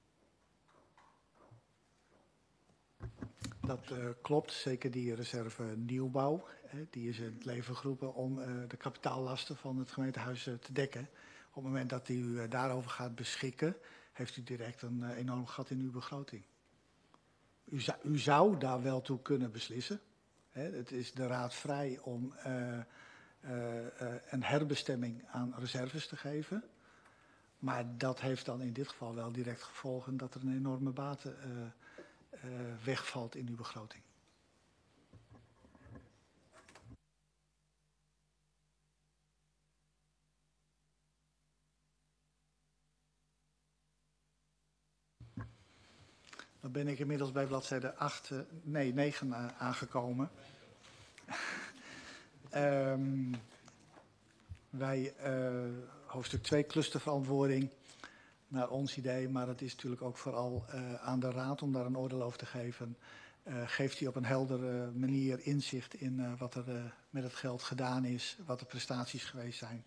Dat klopt, zeker die reserve nieuwbouw. Die is in het leven geroepen om de kapitaallasten van het gemeentehuis te dekken. Op het moment dat u daarover gaat beschikken, heeft u direct een enorm gat in uw begroting. U zou daar wel toe kunnen beslissen. Het is de raad vrij om een herbestemming aan reserves te geven. Maar dat heeft dan in dit geval wel direct gevolgen dat er een enorme bate wegvalt in uw begroting. Dan ben ik inmiddels bij bladzijde 9 aangekomen. Hoofdstuk 2, clusterverantwoording. Naar ons idee, maar het is natuurlijk ook vooral aan de raad om daar een oordeel over te geven. Geeft hij op een heldere manier inzicht in wat er met het geld gedaan is, wat de prestaties geweest zijn.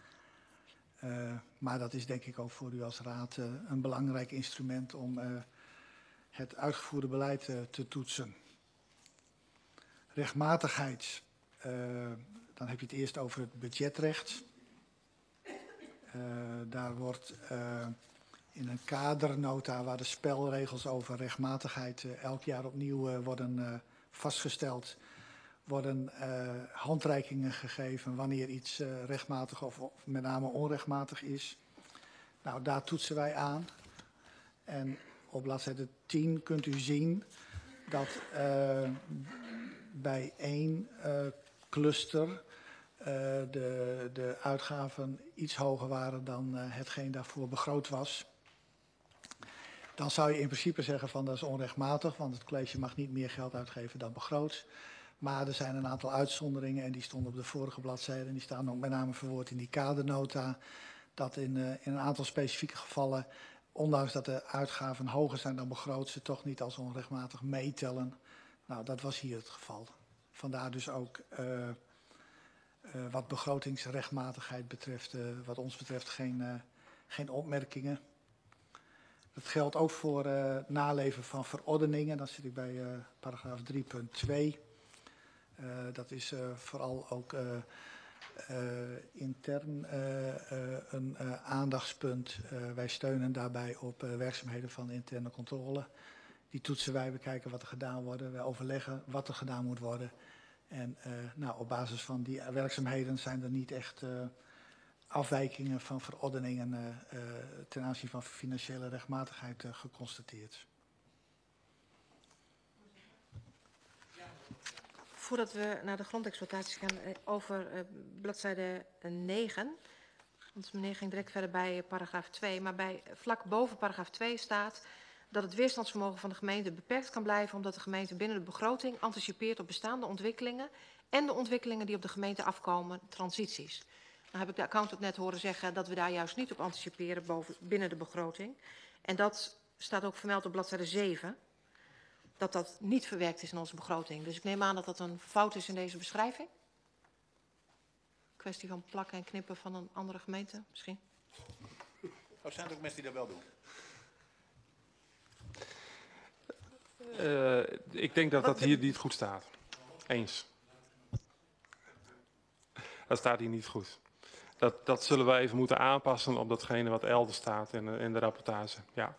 Maar dat is denk ik ook voor u als raad een belangrijk instrument om het uitgevoerde beleid te toetsen. Rechtmatigheid, dan heb je het eerst over het budgetrecht. Daar wordt in een kadernota waar de spelregels over rechtmatigheid elk jaar opnieuw worden vastgesteld, worden handreikingen gegeven wanneer iets rechtmatig of met name onrechtmatig is. Nou, daar toetsen wij aan. En op bladzijde 10 kunt u zien dat bij 1 cluster de uitgaven iets hoger waren dan hetgeen daarvoor begroot was. Dan zou je in principe zeggen van dat is onrechtmatig, want het college mag niet meer geld uitgeven dan begroot. Maar er zijn een aantal uitzonderingen en die stonden op de vorige bladzijde en die staan ook met name verwoord in die kadernota. Dat in een aantal specifieke gevallen, ondanks dat de uitgaven hoger zijn dan begroot, ze toch niet als onrechtmatig meetellen. Nou, dat was hier het geval. Vandaar dus ook wat begrotingsrechtmatigheid betreft, wat ons betreft geen opmerkingen. Dat geldt ook voor naleven van verordeningen. Dan zit ik bij paragraaf 3.2. Dat is vooral ook intern een aandachtspunt. Wij steunen daarbij op werkzaamheden van de interne controle. Die toetsen wij, we kijken wat er gedaan wordt. Wij overleggen wat er gedaan moet worden. En op basis van die werkzaamheden zijn er niet echt afwijkingen van verordeningen ten aanzien van financiële rechtmatigheid geconstateerd. Voordat we naar de grondexploitaties gaan, over bladzijde 9. Want meneer ging direct verder bij paragraaf 2. Maar vlak boven paragraaf 2 staat dat het weerstandsvermogen van de gemeente beperkt kan blijven, omdat de gemeente binnen de begroting anticipeert op bestaande ontwikkelingen en de ontwikkelingen die op de gemeente afkomen, transities. Nou heb ik de accountant net horen zeggen dat we daar juist niet op anticiperen binnen de begroting. En dat staat ook vermeld op bladzijde 7. Dat dat niet verwerkt is in onze begroting. Dus ik neem aan dat dat een fout is in deze beschrijving. Kwestie van plakken en knippen van een andere gemeente misschien. Of zijn er ook mensen die dat wel doen? Ik denk dat dat hier niet goed staat. Eens. Dat staat hier niet goed. Dat zullen we even moeten aanpassen op datgene wat elders staat in de rapportage. Ja.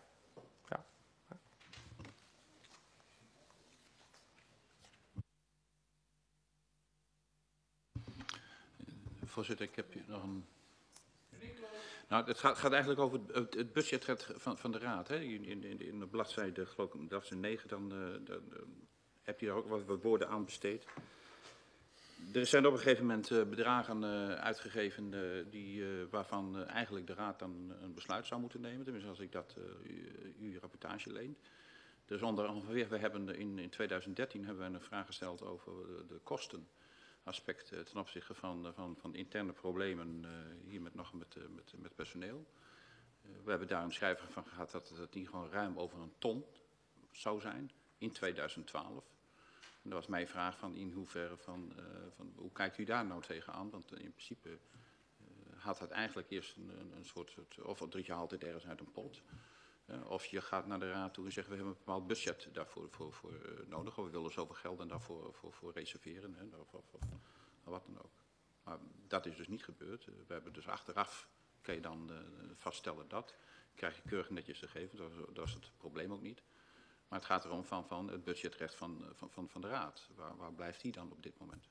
Voorzitter, ik heb hier nog een... Nou, het gaat eigenlijk over het budget van de Raad. Hè. In de bladzijde, geloof ik, bladzijde 9, dan heb je daar ook wat woorden aan besteed. Er zijn op een gegeven moment bedragen uitgegeven waarvan eigenlijk de Raad dan een besluit zou moeten nemen. Tenminste, als ik dat uw rapportage leen. Dus we hebben in 2013 hebben we een vraag gesteld over de kosten. Aspect ten opzichte van interne problemen hier met personeel. We hebben daar een schrijver van gehad dat het hier gewoon ruim over 1 ton zou zijn in 2012. En dat was mijn vraag van in hoeverre van hoe kijkt u daar nou tegenaan? Want in principe had het eigenlijk eerst een soort of je haalt het ergens uit een pot. Of je gaat naar de Raad toe en zegt we hebben een bepaald budget daarvoor nodig. Of we willen zoveel geld en daarvoor voor reserveren. Hè, of wat dan ook. Maar dat is dus niet gebeurd. We hebben dus achteraf, kan je dan vaststellen dat. Krijg je keurig netjes gegevens, dat is het probleem ook niet. Maar het gaat erom van het budgetrecht van de Raad. Waar blijft die dan op dit moment?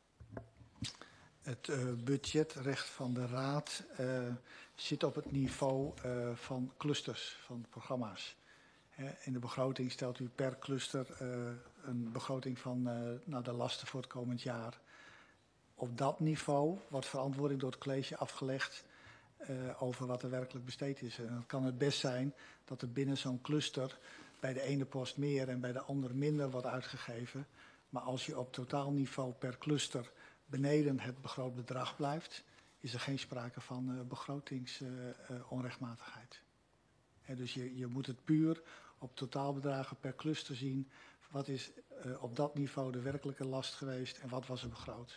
Het budgetrecht van de Raad zit op het niveau van clusters, van programma's. In de begroting stelt u per cluster een begroting van de lasten voor het komend jaar. Op dat niveau wordt verantwoording door het college afgelegd over wat er werkelijk besteed is. En dan kan het best zijn dat er binnen zo'n cluster bij de ene post meer en bij de andere minder wordt uitgegeven. Maar als je op totaalniveau per cluster beneden het begroot bedrag blijft, is er geen sprake van begrotingsonrechtmatigheid. Dus je moet het puur op totaalbedragen per cluster zien. Wat is op dat niveau de werkelijke last geweest en wat was er begroot?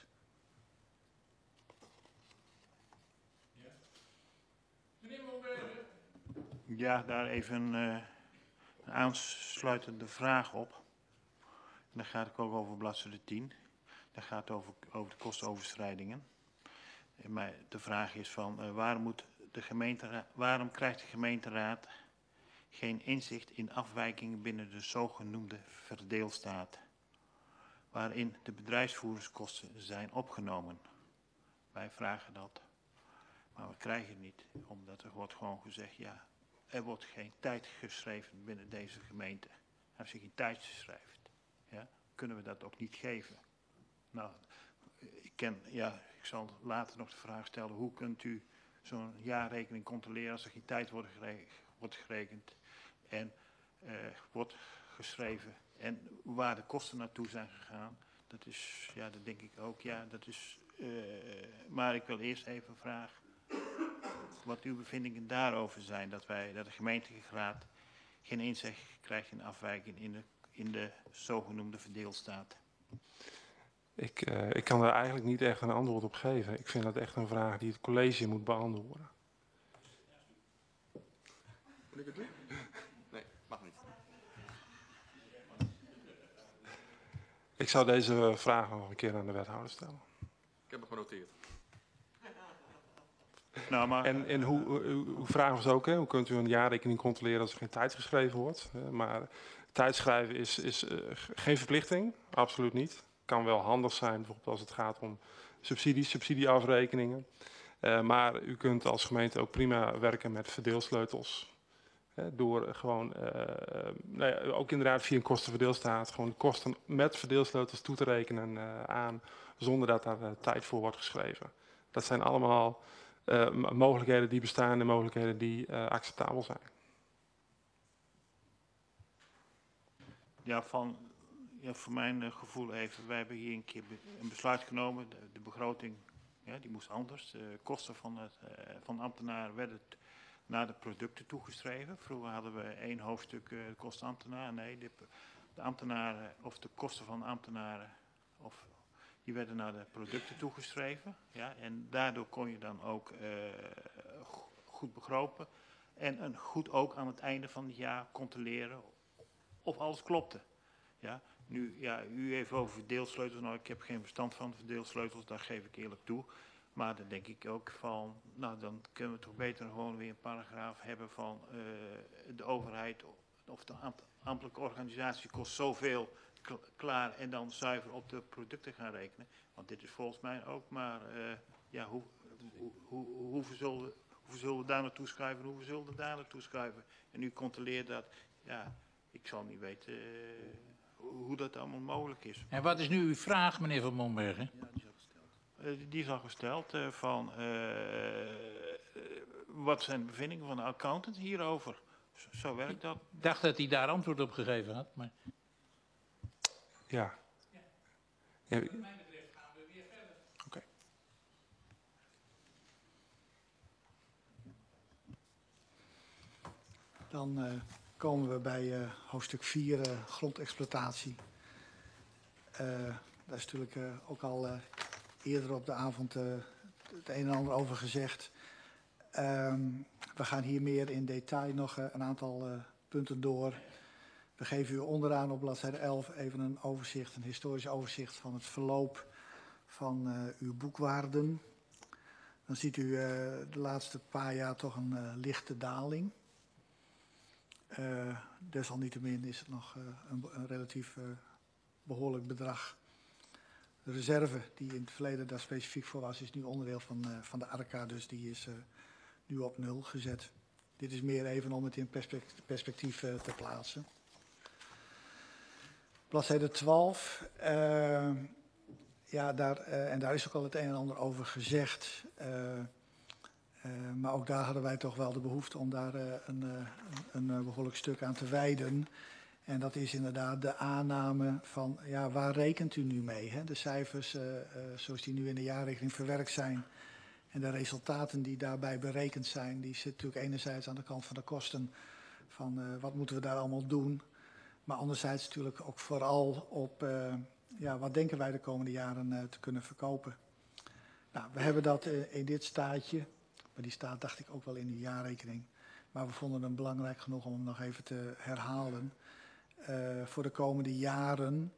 Ja, daar even een aansluitende vraag op. En dan gaat het ook over bladzijde 10. Dat gaat over de kostenoverschrijdingen. Maar de vraag is van waarom krijgt de gemeenteraad geen inzicht in afwijkingen binnen de zogenoemde verdeelstaat, waarin de bedrijfsvoeringskosten zijn opgenomen? Wij vragen dat, maar we krijgen het niet, omdat er wordt gewoon gezegd, ja, er wordt geen tijd geschreven binnen deze gemeente. Als je geen tijd schrijft, ja, kunnen we dat ook niet geven. Nou, ik zal later nog de vraag stellen, hoe kunt u zo'n jaarrekening controleren als er geen tijd wordt gerekend en wordt geschreven en waar de kosten naartoe zijn gegaan? Dat is, ja, dat denk ik ook, ja, dat is, maar ik wil eerst even vragen wat uw bevindingen daarover zijn, dat de gemeentelijke raad geen inzicht krijgt in afwijking in de zogenoemde verdeelstaat. Ik kan daar eigenlijk niet echt een antwoord op geven. Ik vind dat echt een vraag die het college moet beantwoorden. Moet ik het doen? Nee, mag niet. Ik zou deze vraag nog een keer aan de wethouder stellen. Ik heb het genoteerd. Nou, maar En hoe vragen we ze ook, hè? Hoe kunt u een jaarrekening controleren als er geen tijd geschreven wordt? Maar tijdschrijven is geen verplichting, absoluut niet. Kan wel handig zijn, bijvoorbeeld als het gaat om subsidieafrekeningen. Maar u kunt als gemeente ook prima werken met verdeelsleutels. Door gewoon, ook inderdaad via een kostenverdeelstaat, gewoon de kosten met verdeelsleutels toe te rekenen aan, zonder dat daar tijd voor wordt geschreven. Dat zijn allemaal mogelijkheden die bestaan en mogelijkheden die acceptabel zijn. ja, voor mijn gevoel even, wij hebben hier een keer een besluit genomen. De begroting, ja, die moest anders. De kosten van ambtenaren werden naar de producten toegeschreven. Vroeger hadden we 1 hoofdstuk kostenambtenaar. Nee, de ambtenaren of de kosten van ambtenaren, die werden naar de producten toegeschreven. Ja, en daardoor kon je dan ook goed begropen. En goed ook aan het einde van het jaar controleren of alles klopte. Ja, nu, ja, u heeft over verdeelsleutels. Nou, ik heb geen verstand van verdeelsleutels, daar geef ik eerlijk toe. Maar dan denk ik ook van, nou dan kunnen we toch beter gewoon weer een paragraaf hebben van de overheid of de ambtelijke organisatie kost zoveel klaar en dan zuiver op de producten gaan rekenen. Want dit is volgens mij ook maar, ja, hoeveel zullen we daar naartoe schrijven en hoeveel zullen we daar naartoe schrijven. En u controleert dat, ja, ik zal niet weten hoe dat allemaal mogelijk is. En wat is nu uw vraag, meneer Van Mombergen? Die is al gesteld van wat zijn de bevindingen van de accountant hierover? Zo werkt dat. Ik dacht dat hij daar antwoord op gegeven had. Maar... Ja. Wat mij betreft gaan we weer verder. Oké. Dan komen we bij hoofdstuk 4, grondexploitatie. Daar is natuurlijk ook al eerder op de avond het een en ander over gezegd. We gaan hier meer in detail nog een aantal punten door. We geven u onderaan op bladzijde 11 even een overzicht, een historisch overzicht van het verloop van uw boekwaarden. Dan ziet u de laatste paar jaar toch een lichte daling. Desalniettemin is het nog een relatief behoorlijk bedrag. De reserve die in het verleden daar specifiek voor was, is nu onderdeel van de ARCA, dus die is nu op 0 gezet. Dit is meer even om het in perspectief te plaatsen. Bladzijde 12. Ja, daar is ook al het een en ander over gezegd. Maar ook daar hadden wij toch wel de behoefte om daar een behoorlijk stuk aan te wijden. En dat is inderdaad de aanname van, ja, waar rekent u nu mee? Hè? De cijfers zoals die nu in de jaarrekening verwerkt zijn en de resultaten die daarbij berekend zijn, die zitten natuurlijk enerzijds aan de kant van de kosten van wat moeten we daar allemaal doen. Maar anderzijds natuurlijk ook vooral op, ja, wat denken wij de komende jaren te kunnen verkopen. Nou, we hebben dat in dit staatje, maar die staat dacht ik ook wel in de jaarrekening. Maar we vonden hem belangrijk genoeg om hem nog even te herhalen. Voor de komende jaren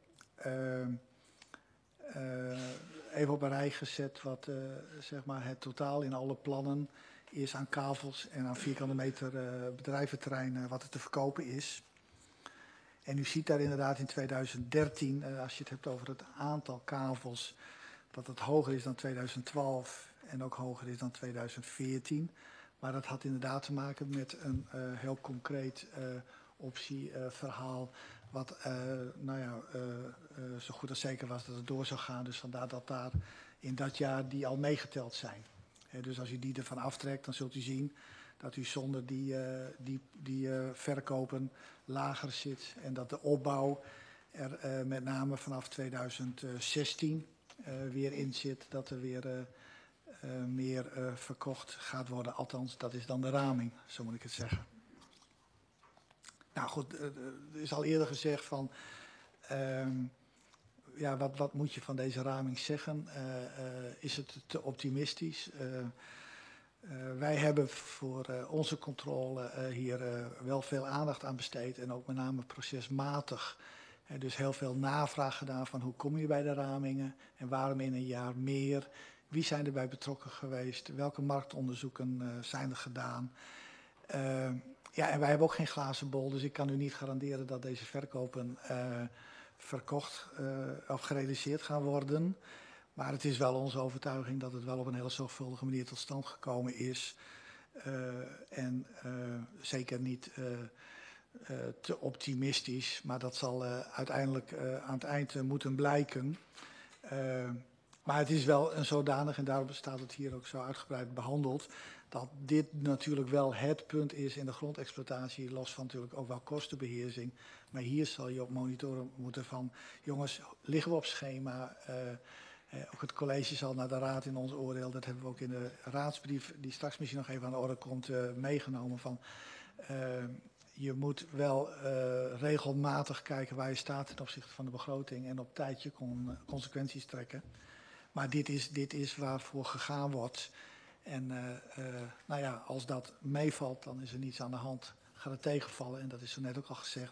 even op een rij gezet wat zeg maar het totaal in alle plannen is aan kavels en aan vierkante meter bedrijventerrein wat er te verkopen is. En u ziet daar inderdaad in 2013, als je het hebt over het aantal kavels, dat het hoger is dan 2012 en ook hoger is dan 2014. Maar dat had inderdaad te maken met een heel concreet optieverhaal, wat nou ja, zo goed als zeker was dat het door zou gaan. Dus vandaar dat daar in dat jaar die al meegeteld zijn. Dus als u die ervan aftrekt, dan zult u zien dat u zonder die verkopen lager zit. En dat de opbouw er met name vanaf 2016 weer in zit. Dat er weer meer verkocht gaat worden. Althans, dat is dan de raming, zo moet ik het zeggen. Nou goed, er is al eerder gezegd van, ja, wat moet je van deze raming zeggen? Is het te optimistisch? Wij hebben voor onze controle hier wel veel aandacht aan besteed en ook met name procesmatig. Dus heel veel navraag gedaan van hoe kom je bij de ramingen en waarom in een jaar meer Wie zijn erbij betrokken geweest? Welke marktonderzoeken zijn er gedaan? Ja, en wij hebben ook geen glazen bol, dus ik kan u niet garanderen dat deze verkopen verkocht of gerealiseerd gaan worden. Maar het is wel onze overtuiging dat het wel op een hele zorgvuldige manier tot stand gekomen is. En zeker niet te optimistisch, maar dat zal uiteindelijk aan het eind moeten blijken. Maar het is wel een zodanig, en daarom staat het hier ook zo uitgebreid behandeld, dat dit natuurlijk wel het punt is in de grondexploitatie, los van natuurlijk ook wel kostenbeheersing. Maar hier zal je op monitoren moeten van, jongens, liggen we op schema? Ook het college zal naar de raad in ons oordeel, dat hebben we ook in de raadsbrief, die straks misschien nog even aan de orde komt, meegenomen van... je moet wel regelmatig kijken waar je staat ten opzichte van de begroting en op tijd je consequenties trekken. Maar dit is waarvoor gegaan wordt. En nou ja, als dat meevalt, dan is er niets aan de hand. Gaat het tegenvallen, en dat is zo net ook al gezegd,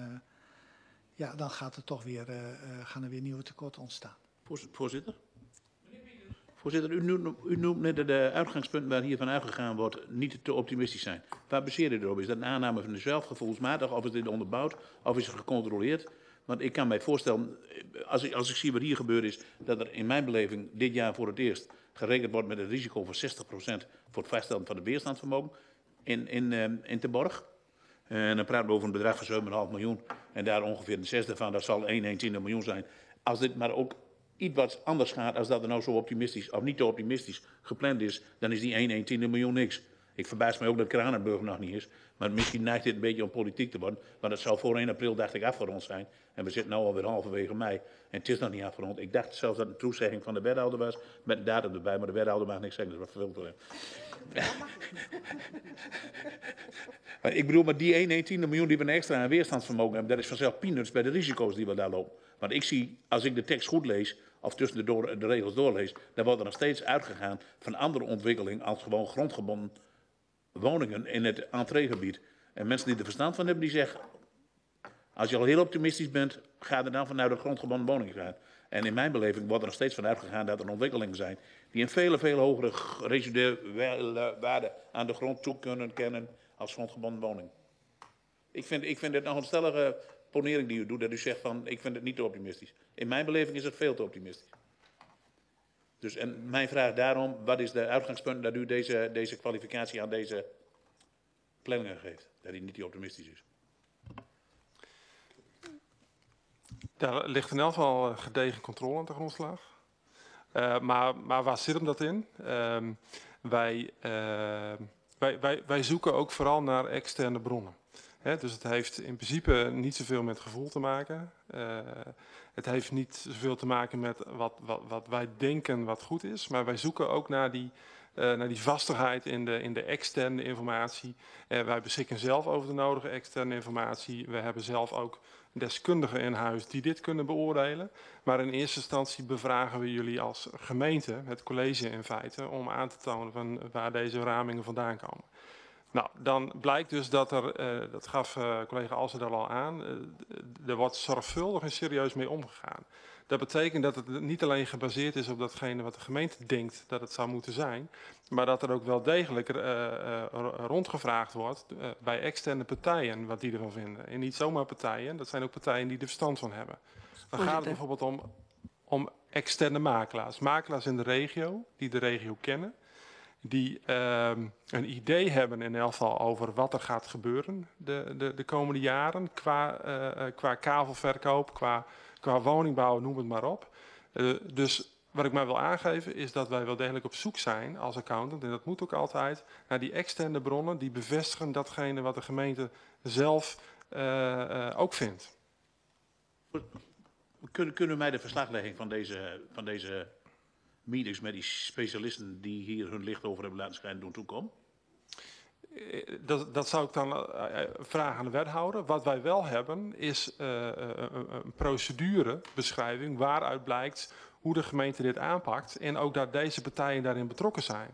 ja, dan gaat er toch weer, gaan er weer nieuwe tekorten ontstaan. Voorzitter? Voorzitter, u noemt net de uitgangspunten waar hiervan uitgegaan wordt niet te optimistisch zijn. Waar baseert u erop? Is dat een aanname van uzelf, gevoelsmatig, of is dit onderbouwd, of is het gecontroleerd? Want ik kan mij voorstellen, als ik zie wat hier gebeurd is, dat er in mijn beleving dit jaar voor het eerst gerekend wordt met een risico van 60% voor het vaststellen van het weerstandsvermogen in Terborg. En dan praten we over een bedrag van 7,5 miljoen en daar ongeveer een zesde van, dat zal 1,1 miljoen zijn. Als dit maar ook iets wat anders gaat als dat er nou zo optimistisch of niet te optimistisch gepland is, dan is die 1,1 miljoen niks. Ik verbaas mij ook dat Kranenburg nog niet is, maar misschien neigt dit een beetje om politiek te worden, want het zou voor 1 april, dacht ik, afgerond zijn. En we zitten nu alweer halverwege mei en het is nog niet afgerond. Ik dacht zelfs dat het een toezegging van de wethouder was, met een datum erbij, maar de wethouder mag niks zeggen, dat is wat vervuld. Maar ik bedoel, maar die 1,1 miljoen die we een extra aan weerstandsvermogen hebben, dat is vanzelf peanuts bij de risico's die we daar lopen. Want ik zie, als ik de tekst goed lees, of tussen de regels doorlees, dan wordt er nog steeds uitgegaan van andere ontwikkeling als gewoon grondgebonden woningen in het entreegebied. En mensen die er verstand van hebben, die zeggen, als je al heel optimistisch bent, ga er dan vanuit de grondgebonden woningen gaan. En in mijn beleving wordt er nog steeds van uitgegaan dat er ontwikkelingen zijn die een veel hogere residuele waarde aan de grond toe kunnen kennen als grondgebonden woning. Ik vind het nog een stellige ponering die u doet, dat u zegt van, ik vind het niet te optimistisch. In mijn beleving is het veel te optimistisch. Dus, en mijn vraag daarom, wat is de uitgangspunt dat u deze kwalificatie aan deze planningen geeft? Dat die niet te optimistisch is. Daar ligt in elk geval gedegen controle aan de grondslag. Maar waar zit hem dat in? Wij zoeken ook vooral naar externe bronnen. Dus het heeft in principe niet zoveel met gevoel te maken. Het heeft niet zoveel te maken met wat wij denken wat goed is. Maar wij zoeken ook naar die vastigheid in de externe informatie. Wij beschikken zelf over de nodige externe informatie. We hebben zelf ook deskundigen in huis die dit kunnen beoordelen. Maar in eerste instantie bevragen we jullie als gemeente, het college in feite, om aan te tonen van waar deze ramingen vandaan komen. Nou, dan blijkt dus dat dat gaf collega Alsterdal al aan, er wordt zorgvuldig en serieus mee omgegaan. Dat betekent dat het niet alleen gebaseerd is op datgene wat de gemeente denkt dat het zou moeten zijn, maar dat er ook wel degelijk rondgevraagd wordt bij externe partijen wat die ervan vinden. En niet zomaar partijen, dat zijn ook partijen die er verstand van hebben. Dan gaat het bijvoorbeeld om externe makelaars. Makelaars in de regio, die de regio kennen. Die een idee hebben in elk geval over wat er gaat gebeuren de komende jaren. Qua kavelverkoop, qua woningbouw, noem het maar op. Dus wat ik maar wil aangeven is dat wij wel degelijk op zoek zijn als accountant. En dat moet ook altijd naar die externe bronnen die bevestigen datgene wat de gemeente zelf ook vindt. Kunnen u mij de verslaglegging van deze meetings met die specialisten die hier hun licht over hebben laten schijnen doen toekomen? Dat zou ik dan vragen aan de wethouder. Wat wij wel hebben is een procedurebeschrijving waaruit blijkt hoe de gemeente dit aanpakt en ook dat deze partijen daarin betrokken zijn.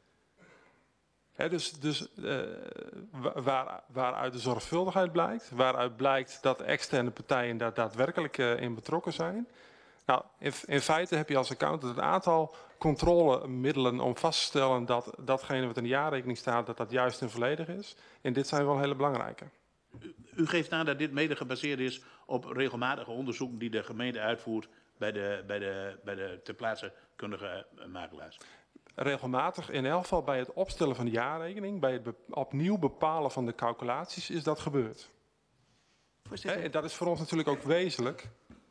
Dus waaruit de zorgvuldigheid blijkt, waaruit blijkt dat externe partijen daar daadwerkelijk in betrokken zijn. Nou, in feite heb je als accountant een aantal controlemiddelen om vast te stellen dat datgene wat in de jaarrekening staat, dat juist en volledig is. En dit zijn wel hele belangrijke. U geeft aan dat dit mede gebaseerd is op regelmatige onderzoeken die de gemeente uitvoert bij de ter plaatse kundige makelaars. Regelmatig, in elk geval bij het opstellen van de jaarrekening, bij het opnieuw bepalen van de calculaties, is dat gebeurd. En dat is voor ons natuurlijk ook wezenlijk.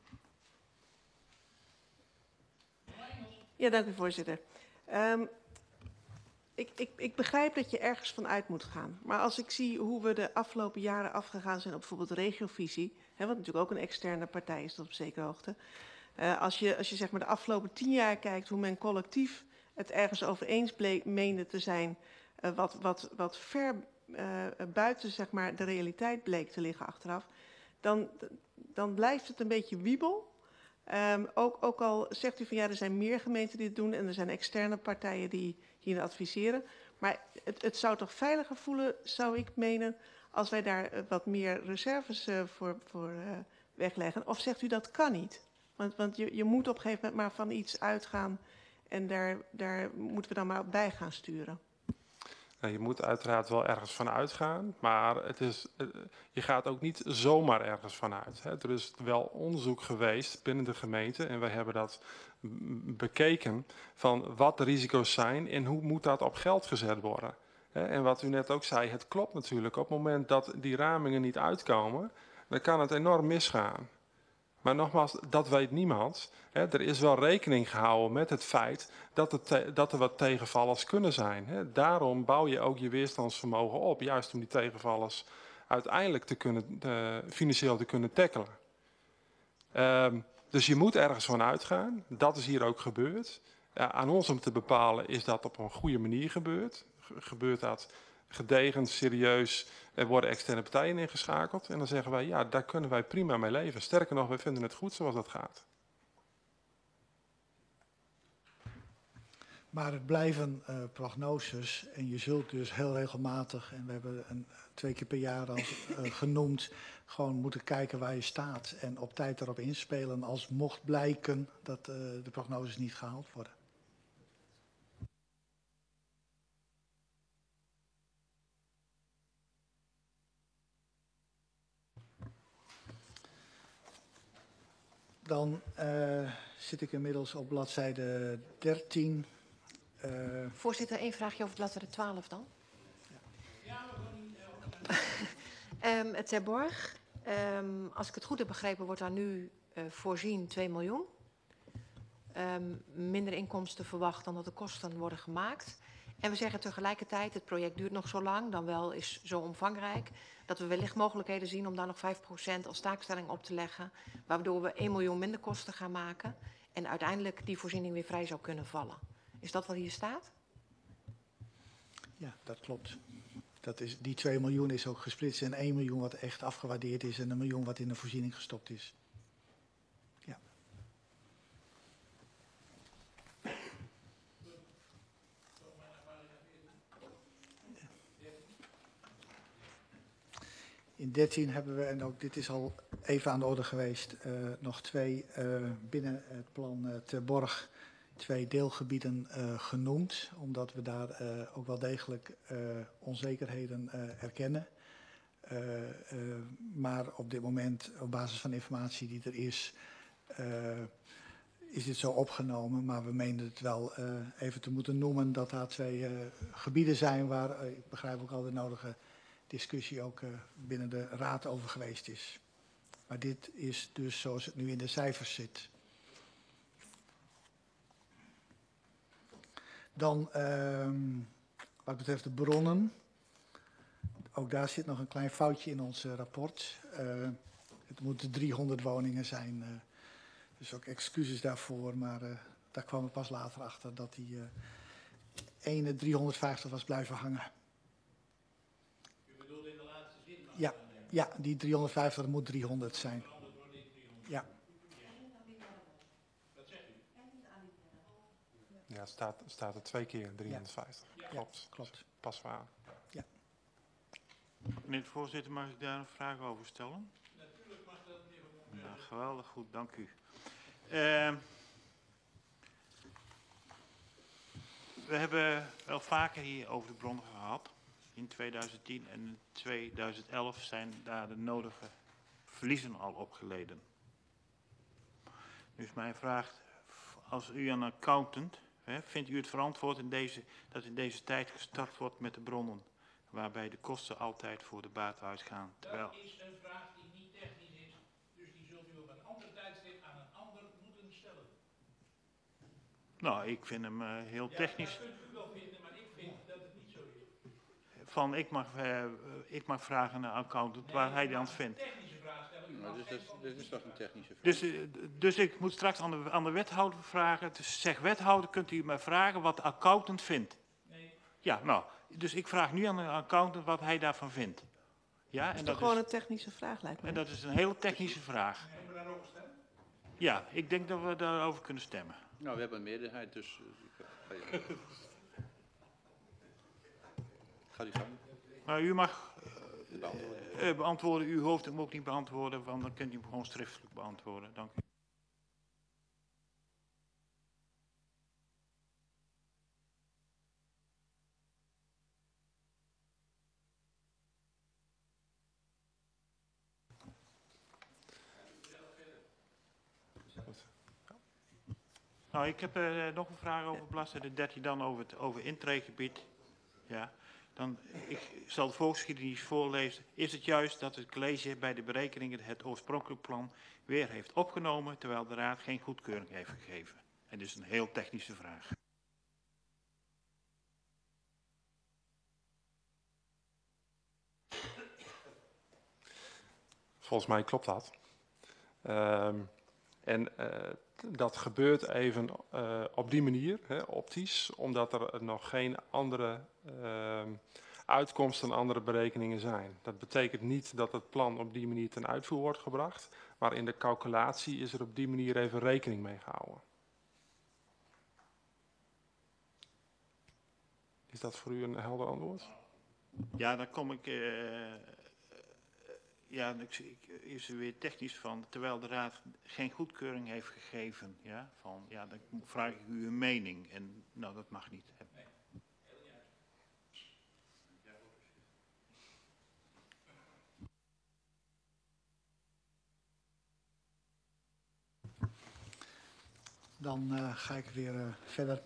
Ja, dank u voorzitter. Ik begrijp dat je ergens van uit moet gaan. Maar als ik zie hoe we de afgelopen jaren afgegaan zijn op bijvoorbeeld regiovisie, wat natuurlijk ook een externe partij is tot op zekere hoogte. Als je zeg maar de afgelopen 10 jaar kijkt hoe men collectief het ergens over eens meende te zijn, wat ver buiten zeg maar de realiteit bleek te liggen achteraf, dan blijft het een beetje wiebel. Ook al zegt u van ja, er zijn meer gemeenten die het doen en er zijn externe partijen die hier adviseren. Maar het zou toch veiliger voelen, zou ik menen, als wij daar wat meer reserves voor wegleggen. Of zegt u dat kan niet? Want je moet op een gegeven moment maar van iets uitgaan en daar moeten we dan maar bij gaan sturen. Je moet uiteraard wel ergens van uitgaan, maar je gaat ook niet zomaar ergens vanuit. Er is wel onderzoek geweest binnen de gemeente en wij hebben dat bekeken van wat de risico's zijn en hoe moet dat op geld gezet worden. En wat u net ook zei, het klopt natuurlijk. Op het moment dat die ramingen niet uitkomen, dan kan het enorm misgaan. Maar nogmaals, dat weet niemand. Er is wel rekening gehouden met het feit dat er wat tegenvallers kunnen zijn. Daarom bouw je ook je weerstandsvermogen op, juist om die tegenvallers uiteindelijk financieel te kunnen tackelen. Dus je moet ergens van uitgaan. Dat is hier ook gebeurd. Aan ons om te bepalen is dat op een goede manier gebeurd. Gebeurt dat gedegen, serieus, er worden externe partijen ingeschakeld. En dan zeggen wij, ja, daar kunnen wij prima mee leven. Sterker nog, wij vinden het goed zoals dat gaat. Maar het blijven prognoses en je zult dus heel regelmatig, en we hebben 2 keer per jaar al genoemd, gewoon moeten kijken waar je staat en op tijd erop inspelen als mocht blijken dat de prognoses niet gehaald worden. Dan zit ik inmiddels op bladzijde 13. Voorzitter, één vraagje over bladzijde 12 dan. Het Terborg, als ik het goed heb begrepen, wordt daar nu voorzien 2 miljoen. Minder inkomsten verwacht dan dat de kosten worden gemaakt. En we zeggen tegelijkertijd, het project duurt nog zo lang, dan wel is zo omvangrijk, dat we wellicht mogelijkheden zien om daar nog 5% als taakstelling op te leggen, waardoor we 1 miljoen minder kosten gaan maken en uiteindelijk die voorziening weer vrij zou kunnen vallen. Is dat wat hier staat? Ja, dat klopt. Die 2 miljoen is ook gesplitst in 1 miljoen wat echt afgewaardeerd is en 1 miljoen wat in de voorziening gestopt is. Ja. In 13 hebben we, en ook dit is al even aan de orde geweest, nog 2 binnen het plan Terborg 2 deelgebieden genoemd, omdat we daar ook wel degelijk onzekerheden erkennen. Maar op dit moment, op basis van de informatie die er is dit zo opgenomen. Maar we menen het wel even te moeten noemen dat daar 2 gebieden zijn waar, ik begrijp ook al de nodige discussie ook binnen de raad over geweest is. Maar dit is dus zoals het nu in de cijfers zit. Dan, wat betreft de bronnen, ook daar zit nog een klein foutje in ons rapport. Het moeten 300 woningen zijn, dus ook excuses daarvoor, maar daar kwam ik pas later achter dat die ene 350 was blijven hangen. U bedoelt in de laatste zin? Ja, die 350 moet 300 zijn. Ja. Ja, staat er 2 keer 350. Ja. Klopt. Klopt. Pas waar. Ja. Meneer de voorzitter, mag ik daar een vraag over stellen? Natuurlijk mag dat, meneer Van Montferrat. Ja, geweldig goed, dank u. We hebben wel vaker hier over de bronnen gehad. In 2010 en in 2011 zijn daar de nodige verliezen al opgeleden. Dus mijn vraag, als u een accountant, vindt u het verantwoord dat in deze tijd gestart wordt met de bronnen, waarbij de kosten altijd voor de baat uitgaan? Terwijl... Dat is een vraag die niet technisch is, dus die zult u op een ander tijdstip aan een ander moeten stellen. Nou, ik vind hem heel technisch. Ja, dat kunt u wel vinden, maar ik vind dat het niet zo is. Van, ik mag vragen naar een accountant waar hij dan vindt. Technische vraag stellen. Nou, dit is toch een technische vraag. Dus ik moet straks aan de wethouder vragen. Dus zeg wethouder, kunt u mij vragen wat de accountant vindt? Nee. Ja, nou, dus ik vraag nu aan de accountant wat hij daarvan vindt. Ja, Dat is toch gewoon een technische vraag, lijkt me. En dat is een hele technische vraag. Kunnen we daarover stemmen? Ja, ik denk dat we daarover kunnen stemmen. Nou, we hebben een meerderheid, dus... Ga die gang. Maar u mag beantwoorden. U hoeft hem ook niet beantwoorden, want dan kunt u hem gewoon schriftelijk beantwoorden. Dank u. Nou, ik heb nog een vraag over bladzijde 13, dan over intreegebied. Ja, dan, ik zal de volksgeschiedenis voorlezen. Is het juist dat het college bij de berekeningen het oorspronkelijk plan weer heeft opgenomen, terwijl de raad geen goedkeuring heeft gegeven? En dit is een heel technische vraag. Volgens mij klopt dat. Dat gebeurt even op die manier, optisch, omdat er nog geen andere uitkomsten en andere berekeningen zijn. Dat betekent niet dat het plan op die manier ten uitvoer wordt gebracht, maar in de calculatie is er op die manier even rekening mee gehouden. Is dat voor u een helder antwoord? Ja, dan kom ik... Ja, is er weer technisch van, terwijl de raad geen goedkeuring heeft gegeven, ja, van, ja, dan vraag ik u een mening en nou, dat mag niet. Nee, heel juist. Dan ga ik weer verder.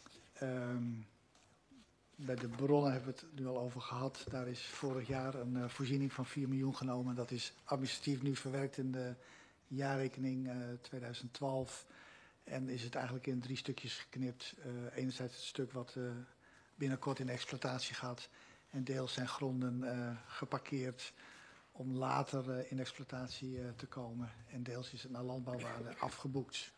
Bij de bronnen hebben we het nu al over gehad. Daar is vorig jaar een voorziening van 4 miljoen genomen. Dat is administratief nu verwerkt in de jaarrekening 2012. En is het eigenlijk in 3 stukjes geknipt. Enerzijds het stuk wat binnenkort in exploitatie gaat. En deels zijn gronden geparkeerd om later in exploitatie te komen. En deels is het naar landbouwwaarde afgeboekt.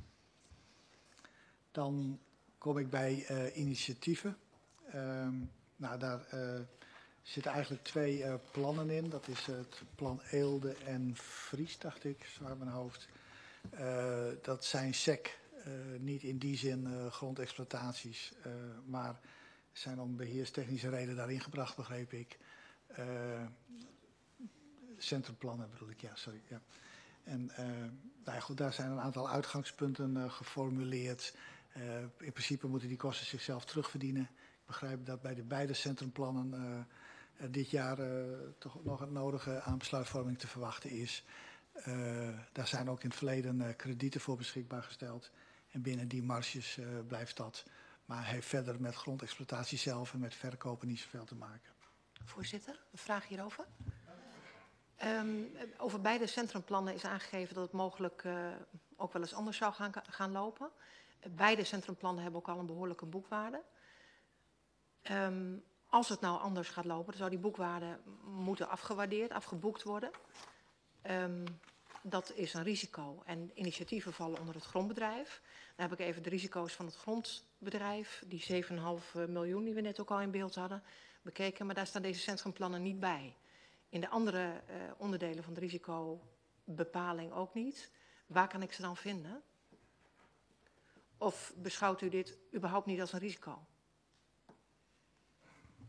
Dan kom ik bij initiatieven. Nou, daar zitten eigenlijk 2 plannen in. Dat is het plan Eelde en Vries, dacht ik, zo uit mijn hoofd. Dat zijn SEC, niet in die zin grondexploitaties, maar zijn om beheerstechnische reden daarin gebracht, begreep ik. Centrumplannen bedoel ik, ja, sorry. Ja. En nou ja, goed, daar zijn een aantal uitgangspunten geformuleerd. In principe moeten die kosten zichzelf terugverdienen. Ik begrijp dat bij de beide centrumplannen dit jaar toch nog het nodige aan besluitvorming te verwachten is. Daar zijn ook in het verleden kredieten voor beschikbaar gesteld. En binnen die marges blijft dat. Maar heeft verder met grondexploitatie zelf en met verkopen niet zoveel te maken. Voorzitter, een vraag hierover. Over beide centrumplannen is aangegeven dat het mogelijk ook wel eens anders zou gaan lopen. Beide centrumplannen hebben ook al een behoorlijke boekwaarde. Als het nou anders gaat lopen, dan zou die boekwaarde moeten afgeboekt worden. Dat is een risico. En initiatieven vallen onder het grondbedrijf. Dan heb ik even de risico's van het grondbedrijf, die 7,5 miljoen die we net ook al in beeld hadden, bekeken. Maar daar staan deze centrumplannen niet bij. In de andere onderdelen van de risicobepaling ook niet. Waar kan ik ze dan vinden? Of beschouwt u dit überhaupt niet als een risico?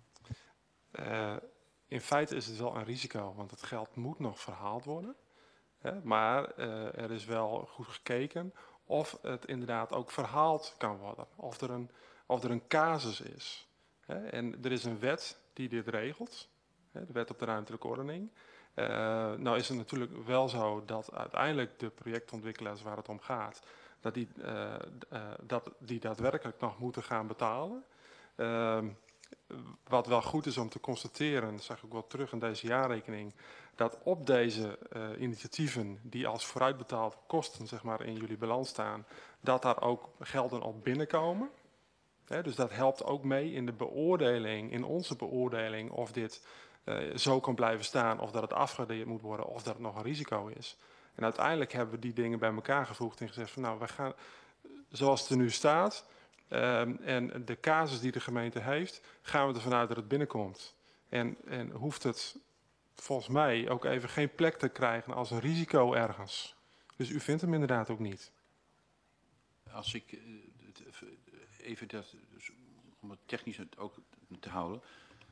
In feite is het wel een risico, want het geld moet nog verhaald worden. Maar er is wel goed gekeken of het inderdaad ook verhaald kan worden. Of er een casus is. En er is een wet die dit regelt. De wet op de ruimtelijke ordening. Nou is het natuurlijk wel zo dat uiteindelijk de projectontwikkelaars waar het om gaat, dat die daadwerkelijk nog moeten gaan betalen. Wat wel goed is om te constateren, dat zeg ik ook wel terug in deze jaarrekening, dat op deze initiatieven die als vooruitbetaalde kosten zeg maar, in jullie balans staan, dat daar ook gelden op binnenkomen. Dus dat helpt ook mee in de beoordeling, in onze beoordeling, of dit zo kan blijven staan, of dat het afgegradeerd moet worden, of dat het nog een risico is. En uiteindelijk hebben we die dingen bij elkaar gevoegd en gezegd van nou, we gaan zoals het er nu staat, en de casus die de gemeente heeft, gaan we ervan uit dat het binnenkomt. En hoeft het volgens mij ook even geen plek te krijgen als een risico ergens. Dus u vindt hem inderdaad ook niet. Als ik even dat, dus om het technisch ook te houden,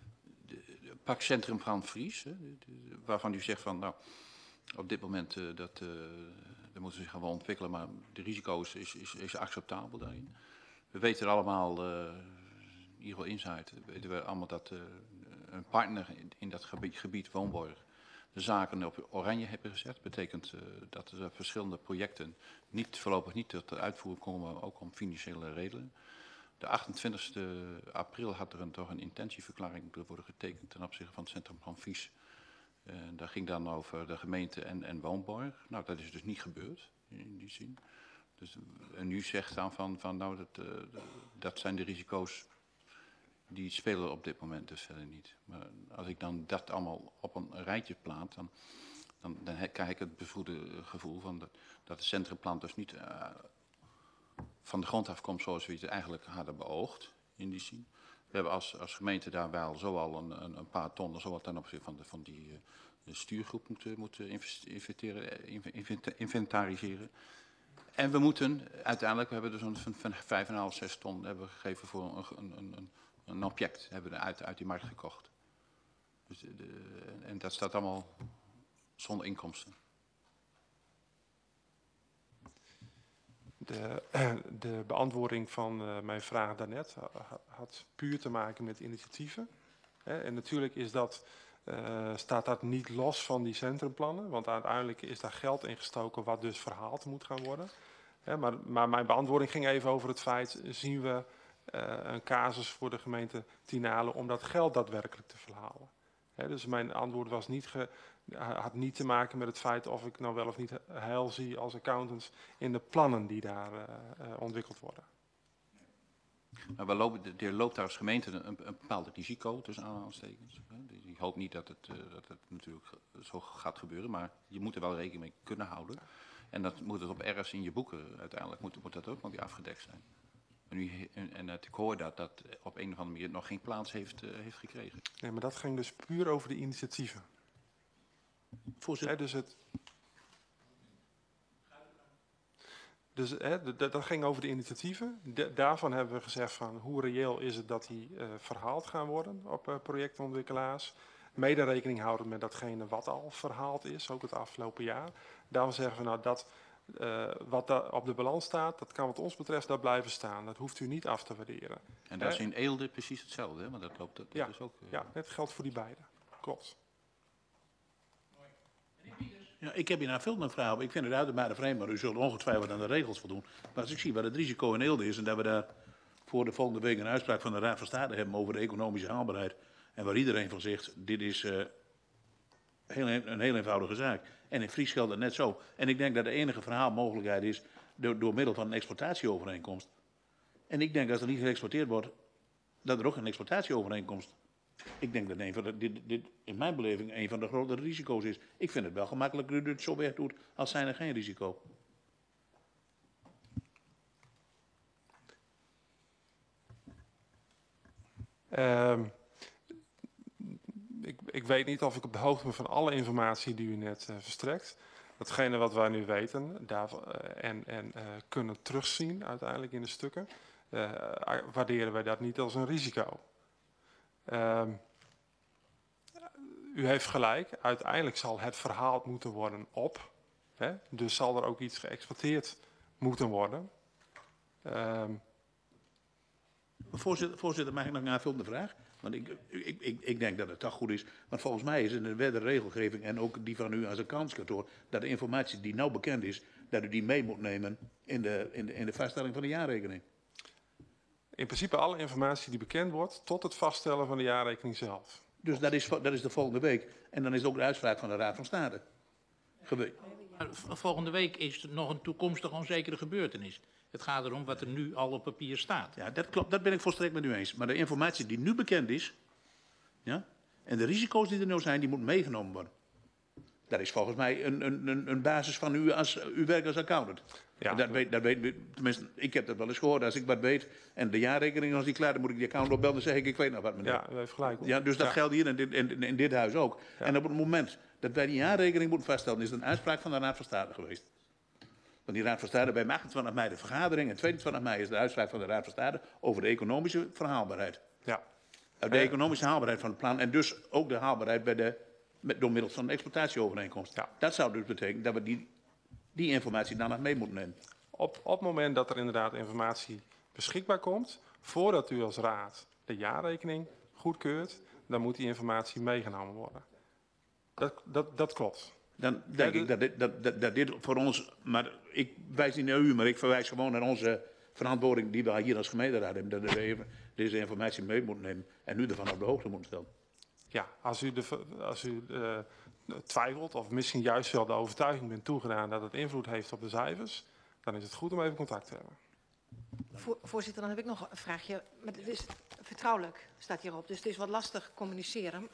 pak Centrum Van Vries, waarvan u zegt van nou, op dit moment dat moeten ze zich gaan wel ontwikkelen, maar de risico's is acceptabel daarin. We weten allemaal, in ieder geval Insight, weten we allemaal dat een partner in dat gebied Woonborg de zaken op oranje hebben gezet. Betekent dat er verschillende projecten voorlopig niet tot de uitvoering komen, ook om financiële redenen. De 28 april had er toch een intentieverklaring moeten worden getekend ten opzichte van het Centrum Van Vries. Dat ging dan over de gemeente en Woonborg. Nou, dat is dus niet gebeurd in die zin. Dus, en u zegt dan van nou, dat zijn de risico's die spelen op dit moment dus verder niet. Maar als ik dan dat allemaal op een rijtje plaat, dan krijg ik het bevroede gevoel van dat het centrumplan dus niet van de grond af komt zoals we het eigenlijk hadden beoogd in die zin. We hebben als gemeente daar wel zoal een paar tonnen, zowat ten opzichte van die stuurgroep moeten inventariseren. En we moeten uiteindelijk, we hebben dus een 5,5, 6 ton hebben we gegeven voor een object, hebben we uit die markt gekocht. Dus en dat staat allemaal zonder inkomsten. De beantwoording van mijn vraag daarnet had puur te maken met initiatieven. En natuurlijk staat dat niet los van die centrumplannen, want uiteindelijk is daar geld in gestoken wat dus verhaald moet gaan worden. Maar mijn beantwoording ging even over het feit, zien we een casus voor de gemeente Tienalen om dat geld daadwerkelijk te verhalen. Dus mijn antwoord had niet te maken met het feit of ik nou wel of niet heil zie als accountant in de plannen die daar ontwikkeld worden. Maar er loopt daar als gemeente een bepaald risico tussen aanhalingstekens. Je hoopt niet dat het natuurlijk zo gaat gebeuren, maar je moet er wel rekening mee kunnen houden. En dat moet het op ergens in je boeken uiteindelijk, moet dat ook nog weer afgedekt zijn. En ik hoor dat op een of andere manier nog geen plaats heeft gekregen. Nee, maar dat ging dus puur over de initiatieven. Voorzitter. Dat ging over de initiatieven. Daarvan hebben we gezegd van hoe reëel is het dat die verhaald gaan worden op projectontwikkelaars. Mede rekening houden met datgene wat al verhaald is, ook het afgelopen jaar. Daarom zeggen we nou dat wat daar op de balans staat, dat kan wat ons betreft daar blijven staan. Dat hoeft u niet af te waarderen. En dat is in Eelde precies hetzelfde, hè? Want dat loopt ja, dus ook. Ja, het geldt voor die beide. Klopt. Ja, ik heb hier naar veel een vraag op. Ik vind het uitermate vreemd, maar u zult ongetwijfeld aan de regels voldoen. Maar als ik zie wat het risico in Eelde is en dat we daar voor de volgende week een uitspraak van de Raad van State hebben over de economische haalbaarheid. En waar iedereen van zegt, dit is een heel eenvoudige zaak. En in Fries geldt het net zo. En ik denk dat de enige verhaalmogelijkheid is door middel van een exploitatieovereenkomst. En ik denk dat als er niet geëxploiteerd wordt, dat er ook een exploitatieovereenkomst. Ik denk dat dit in mijn beleving een van de grotere risico's is. Ik vind het wel gemakkelijk dat u het zo weg doet als zijn er geen risico. Ik weet niet of ik op de hoogte ben van alle informatie die u net verstrekt. Datgene wat wij nu weten en kunnen terugzien uiteindelijk in de stukken, waarderen wij dat niet als een risico. U heeft gelijk, uiteindelijk zal het verhaald moeten worden op Hè? Dus zal er ook iets geëxporteerd moeten worden. Voorzitter, mag ik nog een aanvullende vraag? Want ik denk dat het toch goed is. Want volgens mij is in de wet de regelgeving en ook die van u als accountantskantoor, dat de informatie die nou bekend is, dat u die mee moet nemen in de vaststelling van de jaarrekening. In principe alle informatie die bekend wordt tot het vaststellen van de jaarrekening zelf. Dus dat is de volgende week. En dan is het ook de uitspraak van de Raad van State. Volgende week is er nog een toekomstig onzekere gebeurtenis. Het gaat erom wat er nu al op papier staat. Ja, dat klopt. Dat ben ik volstrekt met u eens. Maar de informatie die nu bekend is, ja, en de risico's die er nou zijn, die moet meegenomen worden. Dat is volgens mij een basis van uw werk als accountant. Ja. En dat weet, tenminste, ik heb dat wel eens gehoord. Als ik wat weet en de jaarrekening als die klaar, dan moet ik die accountant opbellen en zeg ik weet nog wat, meneer. Ja, u heeft gelijk. Ja, dus dat geldt hier in dit huis ook. Ja. En op het moment dat wij die jaarrekening moeten vaststellen, is het een uitspraak van de Raad van State geweest. Want die Raad van State bij 28 mei de vergadering en 22 mei is de uitspraak van de Raad van State over de economische verhaalbaarheid. Ja. De economische haalbaarheid van het plan en dus ook de haalbaarheid door middel van een exploitatieovereenkomst. Ja. Dat zou dus betekenen dat we die informatie dan nog mee moeten nemen. Op het moment dat er inderdaad informatie beschikbaar komt, voordat u als raad de jaarrekening goedkeurt, dan moet die informatie meegenomen worden. Dat klopt. Dan denk ik dat dit voor ons, maar ik wijs niet naar u, maar ik verwijs gewoon naar onze verantwoording die we hier als gemeenteraad hebben. Dat we deze informatie mee moeten nemen en u ervan op de hoogte moeten stellen. Ja, als u twijfelt of misschien juist wel de overtuiging bent toegedaan dat het invloed heeft op de cijfers, dan is het goed om even contact te hebben. Voorzitter, dan heb ik nog een vraagje. Maar het is vertrouwelijk, staat hierop. Dus het is wat lastig communiceren.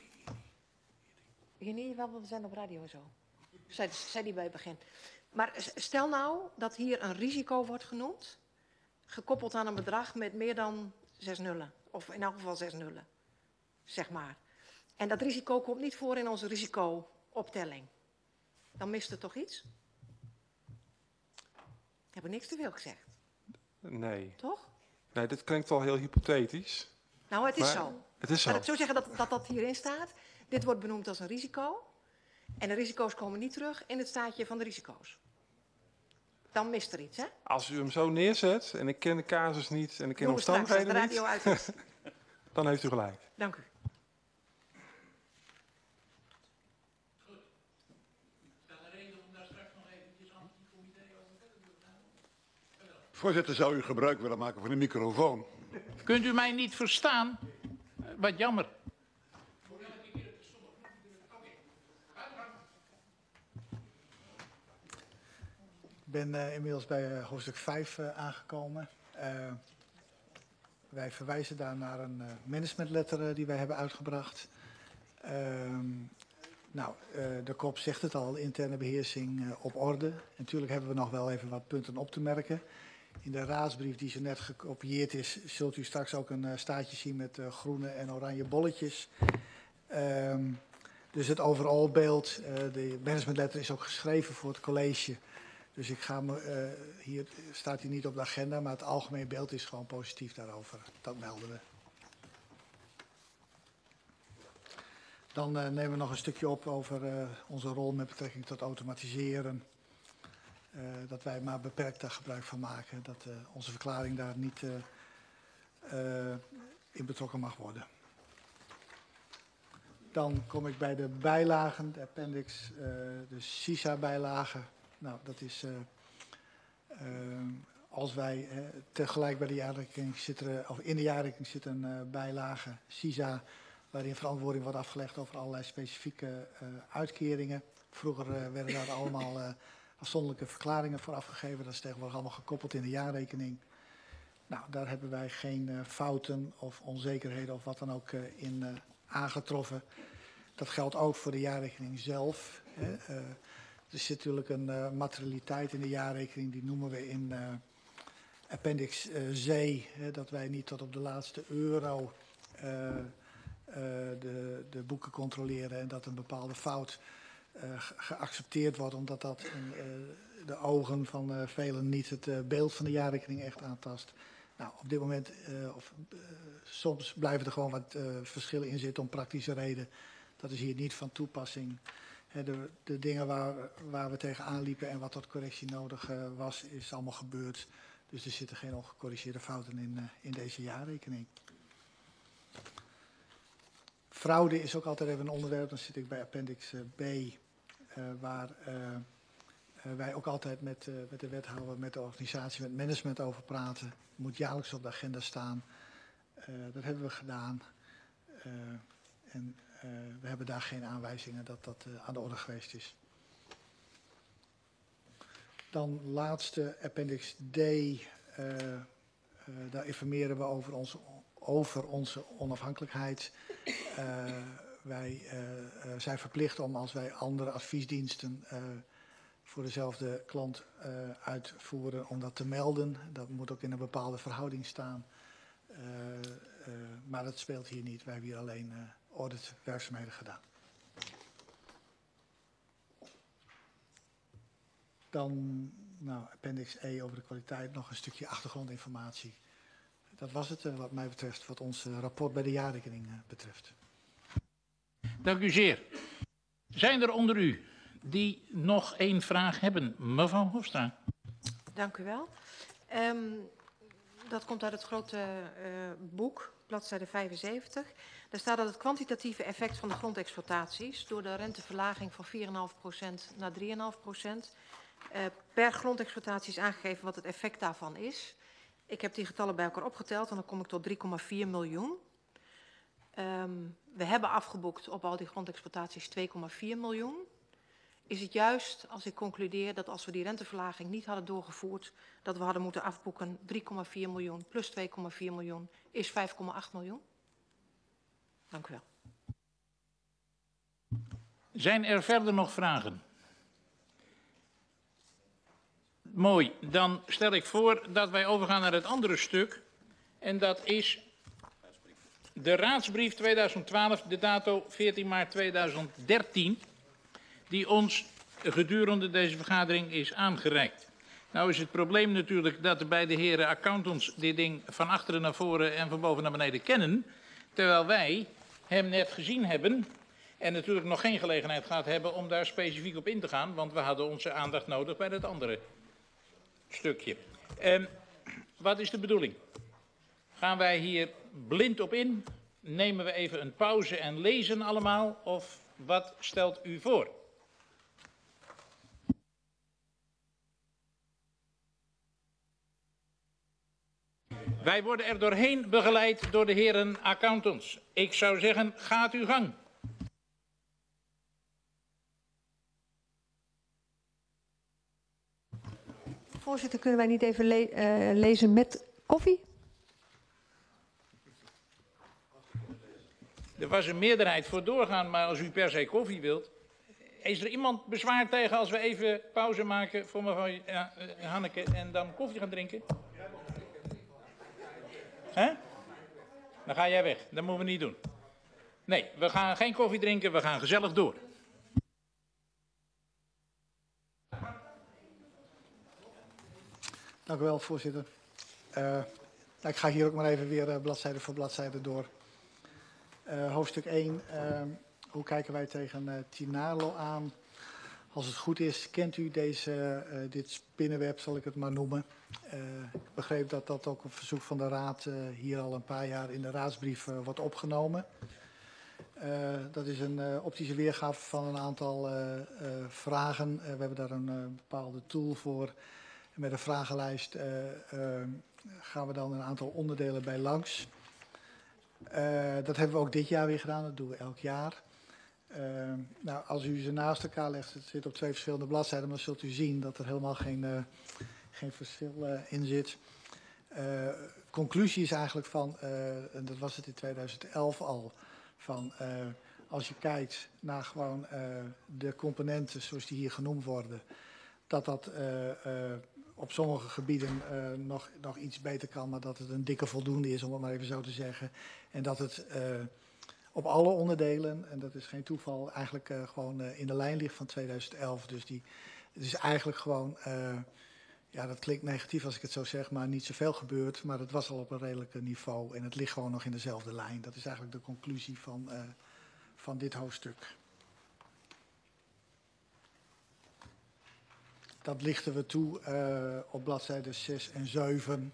Hier niet wel, want we zijn op radio en zo. Zei die bij het begin. Maar stel nou dat hier een risico wordt genoemd, gekoppeld aan een bedrag met meer dan 6 nullen. Of in elk geval 6 nullen, zeg maar. En dat risico komt niet voor in onze risicooptelling. Dan mist er toch iets? Ik heb er niks te veel gezegd. Nee. Toch? Nee, dit klinkt wel heel hypothetisch. Nou, het is zo. Het is zo. Laat ik zo zeggen dat hierin staat. Dit wordt benoemd als een risico. En de risico's komen niet terug in het staatje van de risico's. Dan mist er iets, hè? Als u hem zo neerzet en ik ken de casus niet en ik ken de omstandigheden niet, dan heeft u gelijk. Dank u. Voorzitter, zou u gebruik willen maken van de microfoon? Kunt u mij niet verstaan? Wat jammer. Ik ben inmiddels bij hoofdstuk 5 aangekomen. Wij verwijzen daar naar een managementletter die wij hebben uitgebracht. De kop zegt het al, interne beheersing op orde. Natuurlijk hebben we nog wel even wat punten op te merken. In de raadsbrief die zo net gekopieerd is, zult u straks ook een staartje zien met groene en oranje bolletjes. Dus het overal beeld, de managementletter is ook geschreven voor het college. Dus hier staat hij niet op de agenda, maar het algemeen beeld is gewoon positief daarover. Dat melden we. Dan nemen we nog een stukje op over onze rol met betrekking tot automatiseren. Dat wij maar beperkt daar gebruik van maken. Dat onze verklaring daar niet in betrokken mag worden. Dan kom ik bij de bijlagen, de appendix, de CISA-bijlagen. Nou, dat is als wij tegelijk bij de jaarrekening zitten, of in de jaarrekening zit een bijlage CISA, waarin verantwoording wordt afgelegd over allerlei specifieke uitkeringen. Vroeger werden daar allemaal afzonderlijke verklaringen voor afgegeven. Dat is tegenwoordig allemaal gekoppeld in de jaarrekening. Nou, daar hebben wij geen fouten of onzekerheden of wat dan ook in aangetroffen. Dat geldt ook voor de jaarrekening zelf. Er zit natuurlijk een materialiteit in de jaarrekening, die noemen we in appendix C, dat wij niet tot op de laatste euro de boeken controleren en dat een bepaalde fout geaccepteerd wordt, omdat dat in de ogen van velen niet het beeld van de jaarrekening echt aantast. Nou, op dit moment, soms blijven er gewoon wat verschillen in zitten om praktische reden. Dat is hier niet van toepassing. De dingen waar we tegenaan liepen en wat tot correctie nodig was, is allemaal gebeurd. Dus er zitten geen ongecorrigeerde fouten in deze jaarrekening. Fraude is ook altijd even een onderwerp. Dan zit ik bij appendix B, waar wij ook altijd met de wethouder, met de organisatie, met management over praten. Moet jaarlijks op de agenda staan. Dat hebben we gedaan. En we hebben daar geen aanwijzingen dat dat aan de orde geweest is. Dan laatste appendix D. Daar informeren we over onze onafhankelijkheid. Wij zijn verplicht om, als wij andere adviesdiensten voor dezelfde klant uitvoeren, om dat te melden. Dat moet ook in een bepaalde verhouding staan. Maar dat speelt hier niet. Wij hebben hier alleen auditwerkzaamheden gedaan. Dan appendix E over de kwaliteit, nog een stukje achtergrondinformatie. Dat was het wat mij betreft, wat ons rapport bij de jaarrekening betreft. Dank u zeer. Zijn er onder u die nog één vraag hebben? Mevrouw Hofstra. Dank u wel. Dat komt uit het grote boek, bladzijde 75. Daar staat dat het kwantitatieve effect van de grondexploitaties door de renteverlaging van 4,5% naar 3,5% per grondexploitatie is aangegeven wat het effect daarvan is. Ik heb die getallen bij elkaar opgeteld en dan kom ik tot 3,4 miljoen. We hebben afgeboekt op al die grondexploitaties 2,4 miljoen. Is het juist als ik concludeer dat als we die renteverlaging niet hadden doorgevoerd, dat we hadden moeten afboeken 3,4 miljoen plus 2,4 miljoen is 5,8 miljoen? Dank u wel. Zijn er verder nog vragen? Mooi, dan stel ik voor dat wij overgaan naar het andere stuk. En dat is de raadsbrief 2012, de dato 14 maart 2013, die ons gedurende deze vergadering is aangereikt. Nou is het probleem natuurlijk dat de beide heren accountants dit ding van achteren naar voren en van boven naar beneden kennen, terwijl wij hem net gezien hebben en natuurlijk nog geen gelegenheid gehad hebben om daar specifiek op in te gaan, want we hadden onze aandacht nodig bij dat andere stukje. Wat is de bedoeling? Gaan wij hier blind op in? Nemen we even een pauze en lezen allemaal? Of wat stelt u voor? Wij worden er doorheen begeleid door de heren accountants. Ik zou zeggen, gaat uw gang. Voorzitter, kunnen wij niet even lezen met koffie? Er was een meerderheid voor doorgaan, maar als u per se koffie wilt. Is er iemand bezwaar tegen als we even pauze maken voor mevrouw Hanneke en dan koffie gaan drinken? Hè? Dan ga jij weg. Dat moeten we niet doen. Nee, we gaan geen koffie drinken, we gaan gezellig door. Dank u wel, voorzitter. Ik ga hier ook maar even weer bladzijde voor bladzijde door. Hoofdstuk 1. Hoe kijken wij tegen Tinalo aan? Als het goed is, kent u dit spinnenweb, zal ik het maar noemen. Ik begreep dat dat ook op verzoek van de Raad hier al een paar jaar in de raadsbrief wordt opgenomen. Dat is een optische weergave van een aantal vragen. We hebben daar een bepaalde tool voor. Met een vragenlijst gaan we dan een aantal onderdelen bij langs. Dat hebben we ook dit jaar weer gedaan, dat doen we elk jaar. Als u ze naast elkaar legt, het zit op 2 verschillende bladzijden, dan zult u zien dat er helemaal geen verschil in zit. Conclusie is eigenlijk van, en dat was het in 2011 al, van als je kijkt naar gewoon de componenten zoals die hier genoemd worden, dat op sommige gebieden nog iets beter kan, maar dat het een dikke voldoende is, om het maar even zo te zeggen. En dat het op alle onderdelen, en dat is geen toeval, eigenlijk gewoon in de lijn ligt van 2011. Dus het is eigenlijk gewoon, dat klinkt negatief als ik het zo zeg, maar niet zoveel gebeurd. Maar het was al op een redelijk niveau en het ligt gewoon nog in dezelfde lijn. Dat is eigenlijk de conclusie van dit hoofdstuk. Dat lichten we toe op bladzijden 6 en 7.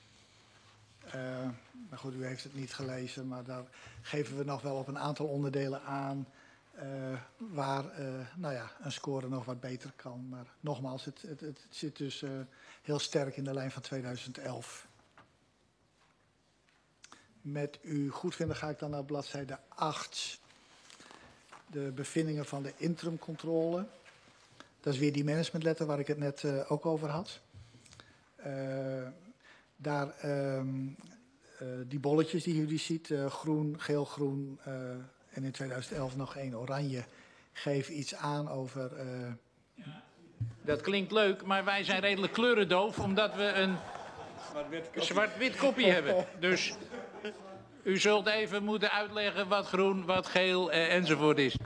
Maar goed, u heeft het niet gelezen, maar daar geven we nog wel op een aantal onderdelen aan waar een score nog wat beter kan. Maar nogmaals, het zit dus heel sterk in de lijn van 2011. Met uw goedvinden ga ik dan naar bladzijde 8. De bevindingen van de interimcontrole. Dat is weer die managementletter waar ik het net ook over had. Die bolletjes die jullie ziet, groen, geel, groen en in 2011 nog 1 oranje, geven iets aan over... Dat klinkt leuk, maar wij zijn redelijk kleurendoof omdat we een zwart-wit kopie hebben. Dus u zult even moeten uitleggen wat groen, wat geel enzovoort is.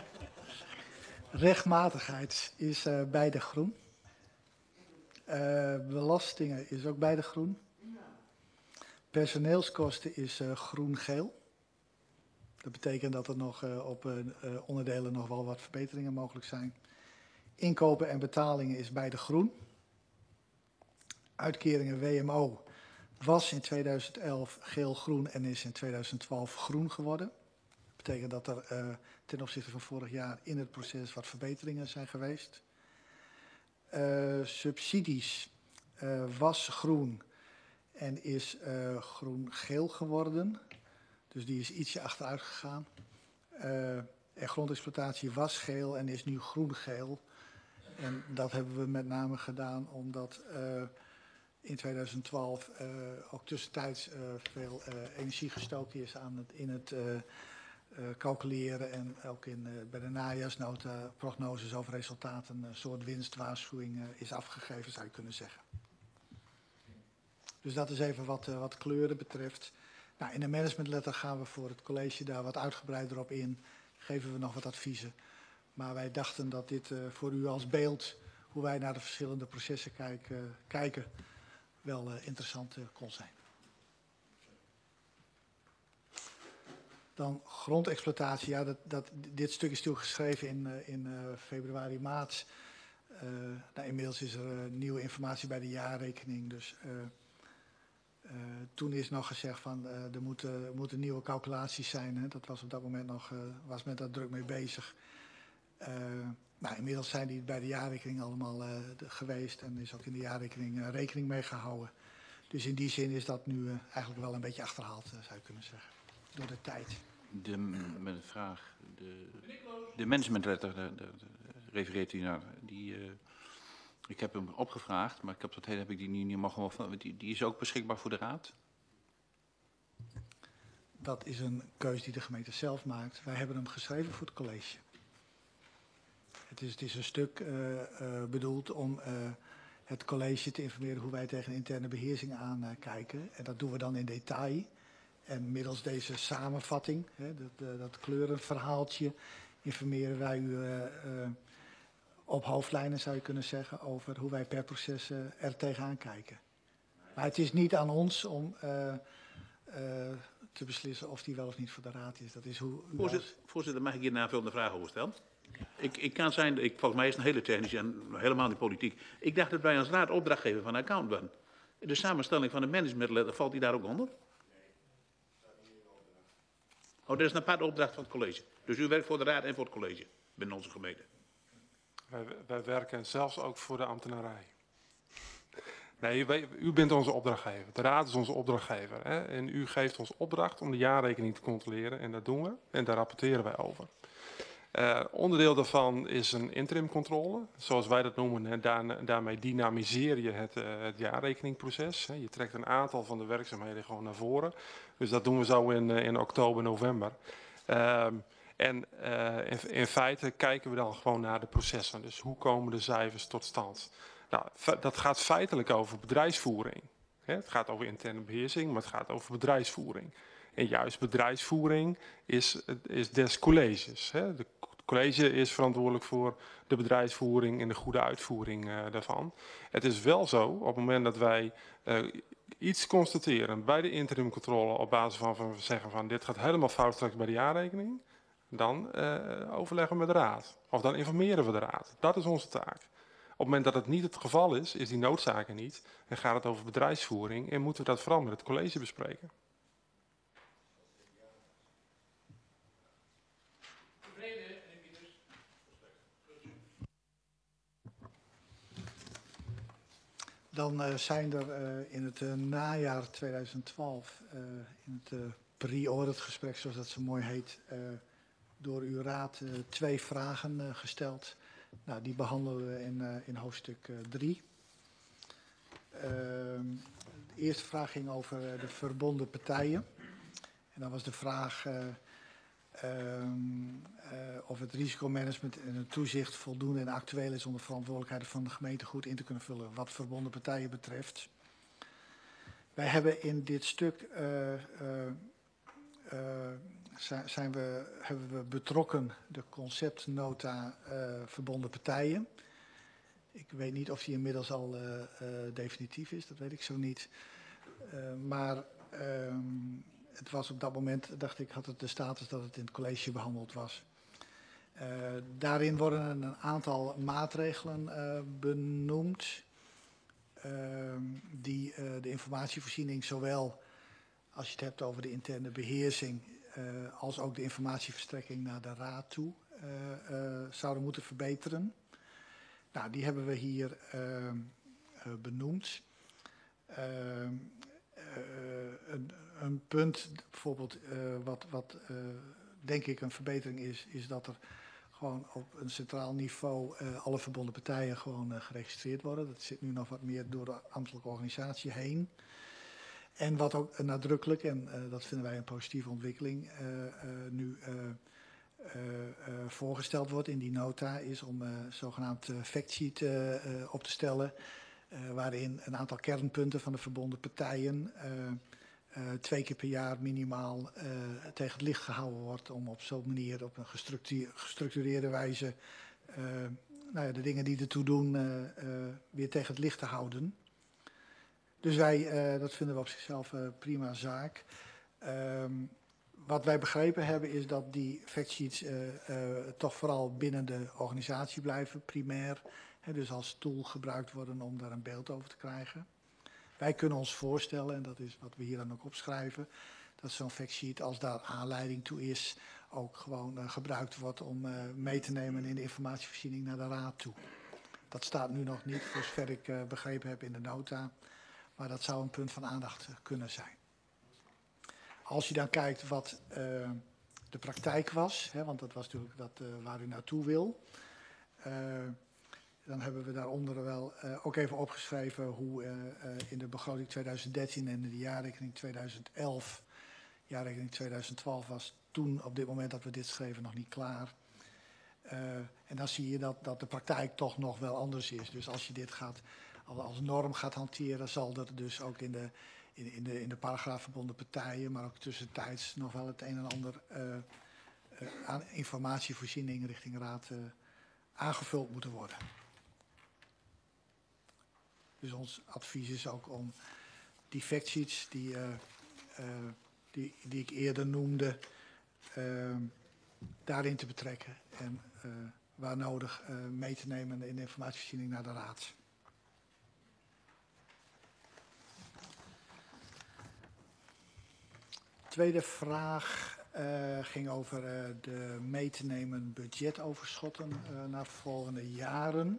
Rechtmatigheid is beide groen. Belastingen is ook beide groen. Personeelskosten is groen-geel. Dat betekent dat er nog op onderdelen nog wel wat verbeteringen mogelijk zijn. Inkopen en betalingen is beide groen. Uitkeringen WMO was in 2011 geel-groen en is in 2012 groen geworden. Dat betekent dat er ten opzichte van vorig jaar in het proces wat verbeteringen zijn geweest. Subsidies was groen en is groen-geel geworden. Dus die is ietsje achteruit gegaan. En grondexploitatie was geel en is nu groen-geel. En dat hebben we met name gedaan omdat in 2012 ook tussentijds veel energie gestoken is aan in het calculeren en ook bij de najaarsnota prognoses over resultaten een soort winstwaarschuwing is afgegeven, zou je kunnen zeggen. Dus dat is even wat kleuren betreft. Nou, in de managementletter gaan we voor het college daar wat uitgebreider op in. Geven we nog wat adviezen. Maar wij dachten dat dit voor u als beeld, hoe wij naar de verschillende processen kijken, wel interessant kon zijn. Dan grondexploitatie. Ja, dit stuk is natuurlijk geschreven in februari, maart. Inmiddels is er nieuwe informatie bij de jaarrekening. Dus toen is nog gezegd van er moeten nieuwe calculaties zijn. Hè. Dat was op dat moment nog, was men daar druk mee bezig. Inmiddels zijn die bij de jaarrekening allemaal geweest en is ook in de jaarrekening rekening mee gehouden. Dus in die zin is dat nu eigenlijk wel een beetje achterhaald, zou je kunnen zeggen, door de tijd. Met een vraag, de managementletter, daar refereert u naar, ik heb hem opgevraagd, maar tot heden heb ik die niet mogen. Die is ook beschikbaar voor de raad? Dat is een keuze die de gemeente zelf maakt. Wij hebben hem geschreven voor het college. Het is een stuk bedoeld om het college te informeren hoe wij tegen interne beheersing aankijken. En dat doen we dan in detail. En middels deze samenvatting, dat kleurenverhaaltje, informeren wij u op hoofdlijnen, zou je kunnen zeggen, over hoe wij per proces er tegenaan kijken. Maar het is niet aan ons om te beslissen of die wel of niet voor de raad is. Dat is hoe Voorzitter, mag ik hier een aanvullende vraag over stellen? Ik kan zijn, volgens mij is het een hele technische en helemaal niet politiek. Ik dacht dat wij als raad opdrachtgever van account waren. De samenstelling van de managementletter, valt die daar ook onder? Oh, dat is een aparte opdracht van het college. Dus u werkt voor de raad en voor het college binnen onze gemeente. Wij werken zelfs ook voor de ambtenarij. Nee, u bent onze opdrachtgever. De raad is onze opdrachtgever. Hè? En u geeft ons opdracht om de jaarrekening te controleren. En dat doen we. En daar rapporteren wij over. Onderdeel daarvan is een interimcontrole. Zoals wij dat noemen. En daarmee dynamiseer je het jaarrekeningproces. Je trekt een aantal van de werkzaamheden gewoon naar voren. Dus dat doen we zo in oktober, november. In feite kijken we dan gewoon naar de processen. Dus hoe komen de cijfers tot stand? Nou, dat gaat feitelijk over bedrijfsvoering. Het gaat over interne beheersing, maar het gaat over bedrijfsvoering. En juist bedrijfsvoering is des colleges. Het college is verantwoordelijk voor de bedrijfsvoering en de goede uitvoering daarvan. Het is wel zo, op het moment dat wij iets constateren bij de interimcontrole op basis van we zeggen van dit gaat helemaal fout straks bij de jaarrekening, dan overleggen we met de raad. Of dan informeren we de raad. Dat is onze taak. het moment dat het niet het geval is die noodzaak er niet. En gaat het over bedrijfsvoering en moeten we dat vooral met het college bespreken. Dan zijn er in het najaar 2012, in het pre-audit gesprek zoals dat zo mooi heet, door uw raad 2 vragen gesteld. Nou, die behandelen we in hoofdstuk 3. De eerste vraag ging over de verbonden partijen. En dan was de vraag of het risicomanagement en het toezicht voldoende en actueel is om de verantwoordelijkheden van de gemeente goed in te kunnen vullen wat verbonden partijen betreft. Wij hebben in dit stuk hebben we betrokken de conceptnota verbonden partijen. Ik weet niet of die inmiddels al definitief is, dat weet ik zo niet. Maar het was op dat moment, dacht ik, had het de status dat het in het college behandeld was. Daarin worden een aantal maatregelen benoemd die de informatievoorziening zowel als je het hebt over de interne beheersing als ook de informatieverstrekking naar de raad toe zouden moeten verbeteren. Nou, die hebben we hier benoemd. Een punt bijvoorbeeld wat denk ik een verbetering is dat er gewoon op een centraal niveau alle verbonden partijen gewoon geregistreerd worden. Dat zit nu nog wat meer door de ambtelijke organisatie heen. En wat ook nadrukkelijk, en dat vinden wij een positieve ontwikkeling, nu voorgesteld wordt in die nota, is om zogenaamd factsheet op te stellen, waarin een aantal kernpunten van de verbonden partijen 2 keer per jaar minimaal tegen het licht gehouden wordt om op zo'n manier op een gestructureerde wijze nou ja, de dingen die ertoe doen weer tegen het licht te houden. Dus wij, dat vinden we op zichzelf prima zaak. Wat wij begrepen hebben is dat die factsheets toch vooral binnen de organisatie blijven, primair. Dus als tool gebruikt worden om daar een beeld over te krijgen. Wij kunnen ons voorstellen, en dat is wat we hier dan ook opschrijven, dat zo'n factsheet, als daar aanleiding toe is, ook gewoon gebruikt wordt om mee te nemen in de informatievoorziening naar de raad toe. Dat staat nu nog niet, voor zover ik begrepen heb in de nota, maar dat zou een punt van aandacht kunnen zijn. Als je dan kijkt wat de praktijk was, hè, want dat was natuurlijk dat, waar u naartoe wil, dan hebben we daaronder wel ook even opgeschreven hoe in de begroting 2013 en in de jaarrekening 2011, jaarrekening 2012 was toen op dit moment dat we dit schreven nog niet klaar. En dan zie je dat de praktijk toch nog wel anders is. Dus als je dit als norm gaat hanteren, zal er dus ook in de paragraaf verbonden partijen, maar ook tussentijds nog wel het een en ander aan informatievoorziening richting raad aangevuld moeten worden. Dus ons advies is ook om die factsheets die ik eerder noemde, daarin te betrekken en waar nodig mee te nemen in de informatievoorziening naar de raad. Tweede vraag ging over de mee te nemen budgetoverschotten naar volgende jaren.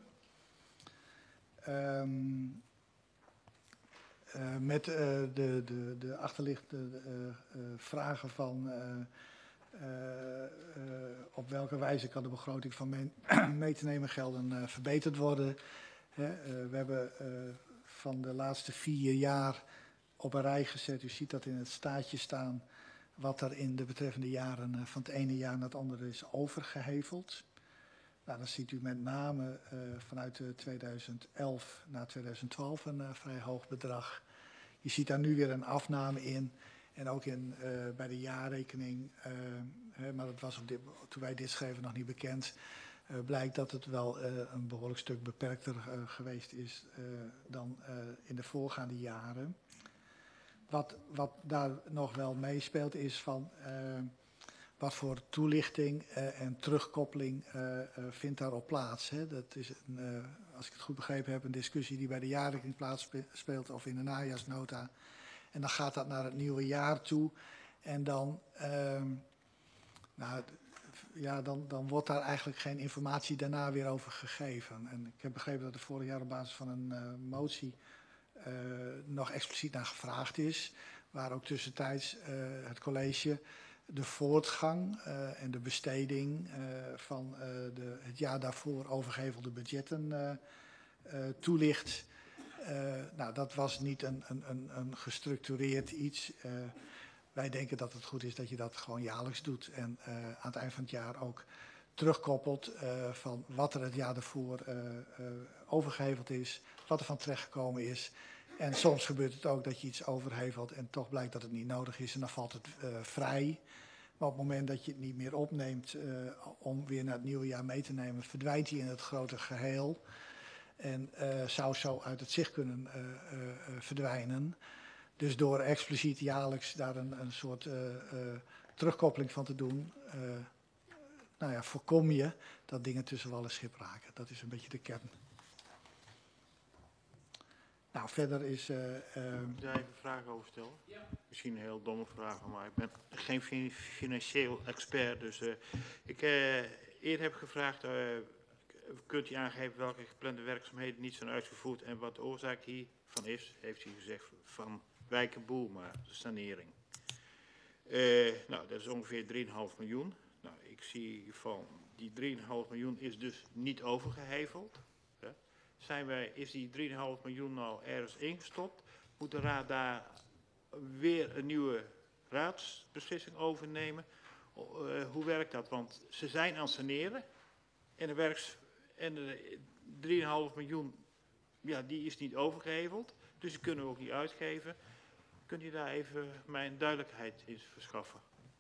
Met de achterliggende vragen van op welke wijze kan de begroting van mee te nemen gelden verbeterd worden. We hebben van de laatste 4 jaar op een rij gezet. U ziet dat in het staatje staan wat er in de betreffende jaren van het ene jaar naar het andere is overgeheveld. Nou, dan ziet u met name vanuit 2011 naar 2012 een vrij hoog bedrag. Je ziet daar nu weer een afname in. En ook bij de jaarrekening, maar dat was toen wij dit schreven nog niet bekend, blijkt dat het wel een behoorlijk stuk beperkter geweest is dan in de voorgaande jaren. Wat daar nog wel meespeelt is van wat voor toelichting en terugkoppeling vindt daarop plaats. Hè? Dat is als ik het goed begrepen heb, een discussie die bij de jaarrekening plaatspeelt of in de najaarsnota. En dan gaat dat naar het nieuwe jaar toe. En dan, dan wordt daar eigenlijk geen informatie daarna weer over gegeven. En ik heb begrepen dat er vorig jaar op basis van een motie nog expliciet naar gevraagd is. Waar ook tussentijds het college de voortgang en de besteding van het jaar daarvoor overgehevelde budgetten toelicht. Dat was niet een gestructureerd iets. Wij denken dat het goed is dat je dat gewoon jaarlijks doet. En aan het eind van het jaar ook terugkoppelt van wat er het jaar daarvoor overgeheveld is. Wat er van terechtgekomen is. En soms gebeurt het ook dat je iets overhevelt en toch blijkt dat het niet nodig is. En dan valt het vrij. Maar op het moment dat je het niet meer opneemt om weer naar het nieuwe jaar mee te nemen, verdwijnt hij in het grote geheel. En zou zo uit het zicht kunnen verdwijnen. Dus door expliciet jaarlijks daar een soort terugkoppeling van te doen, voorkom je dat dingen tussen wal en schip raken. Dat is een beetje de kern. Nou, verder is... Daar even een vraag over stellen? Ja. Misschien een heel domme vraag, maar ik ben geen financieel expert. Dus eerder heb gevraagd, kunt u aangeven welke geplande werkzaamheden niet zijn uitgevoerd en wat de oorzaak hiervan is? Heeft u gezegd van Wijkenboelma, de sanering. Dat is ongeveer 3,5 miljoen. Nou, ik zie van die 3,5 miljoen is dus niet overgeheveld. Is die 3,5 miljoen nou ergens ingestopt? Moet de raad daar weer een nieuwe raadsbeslissing over nemen? Hoe werkt dat? Want ze zijn aan het saneren en de 3,5 miljoen, die is niet overgeheveld. Dus die kunnen we ook niet uitgeven. Kunt u daar even mijn duidelijkheid in verschaffen?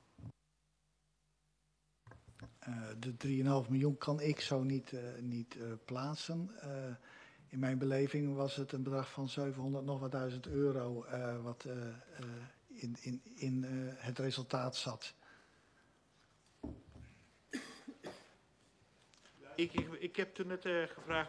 De 3,5 miljoen kan ik zo niet plaatsen. In mijn beleving was het een bedrag van 700 nog wat duizend euro wat in het resultaat zat. Ik heb toen net gevraagd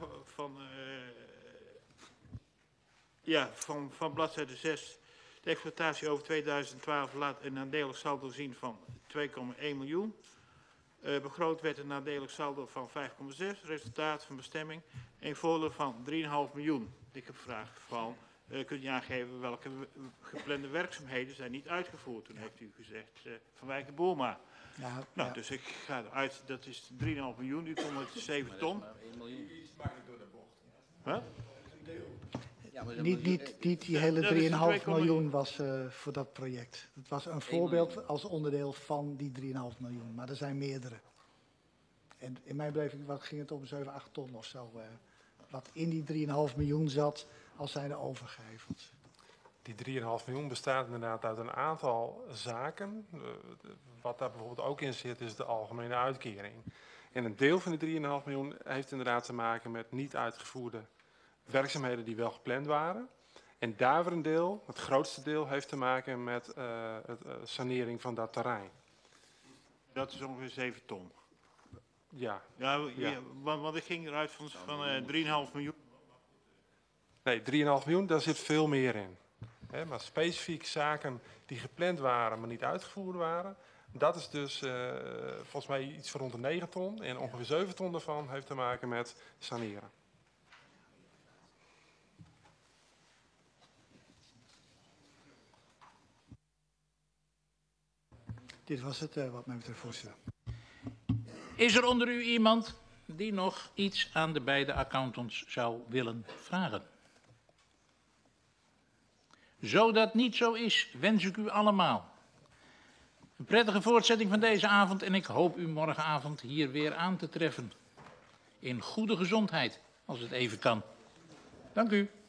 van bladzijde 6. De exploitatie over 2012 laat een nadelig saldo zien van 2,1 miljoen. Begroot werd een nadelig saldo van 5,6. Resultaat van bestemming een voordeel van 3,5 miljoen. Ik heb gevraagd van, kunt u aangeven welke geplande werkzaamheden zijn niet uitgevoerd? Toen heeft u gezegd van Wijkenboelma. Dus ik ga eruit, dat is 3,5 miljoen, u komt met 7 ton. Maar dat is maar 1 miljoen. Huh? Niet die hele 3,5 miljoen was voor dat project. Het was een voorbeeld als onderdeel van die 3,5 miljoen. Maar er zijn meerdere. En in mijn beleving ging het om 7, 8 ton of zo. Wat in die 3,5 miljoen zat, als zijnde overgeheveld. Die 3,5 miljoen bestaat inderdaad uit een aantal zaken. Wat daar bijvoorbeeld ook in zit, is de algemene uitkering. En een deel van die 3,5 miljoen heeft inderdaad te maken met niet uitgevoerde werkzaamheden die wel gepland waren. En daarvoor een deel, het grootste deel, heeft te maken met het sanering van dat terrein. Dat is ongeveer 7 ton. Ja. Want ik ging eruit van 3,5 miljoen. Nee, 3,5 miljoen, daar zit veel meer in. Maar specifiek zaken die gepland waren, maar niet uitgevoerd waren. Dat is dus volgens mij iets van rond de 9 ton. En ongeveer 7 ton daarvan heeft te maken met saneren. Dit was het wat mij betreft, voorzitter. Is er onder u iemand die nog iets aan de beide accountants zou willen vragen? Zo dat niet zo is, wens ik u allemaal een prettige voortzetting van deze avond en ik hoop u morgenavond hier weer aan te treffen. In goede gezondheid, als het even kan. Dank u.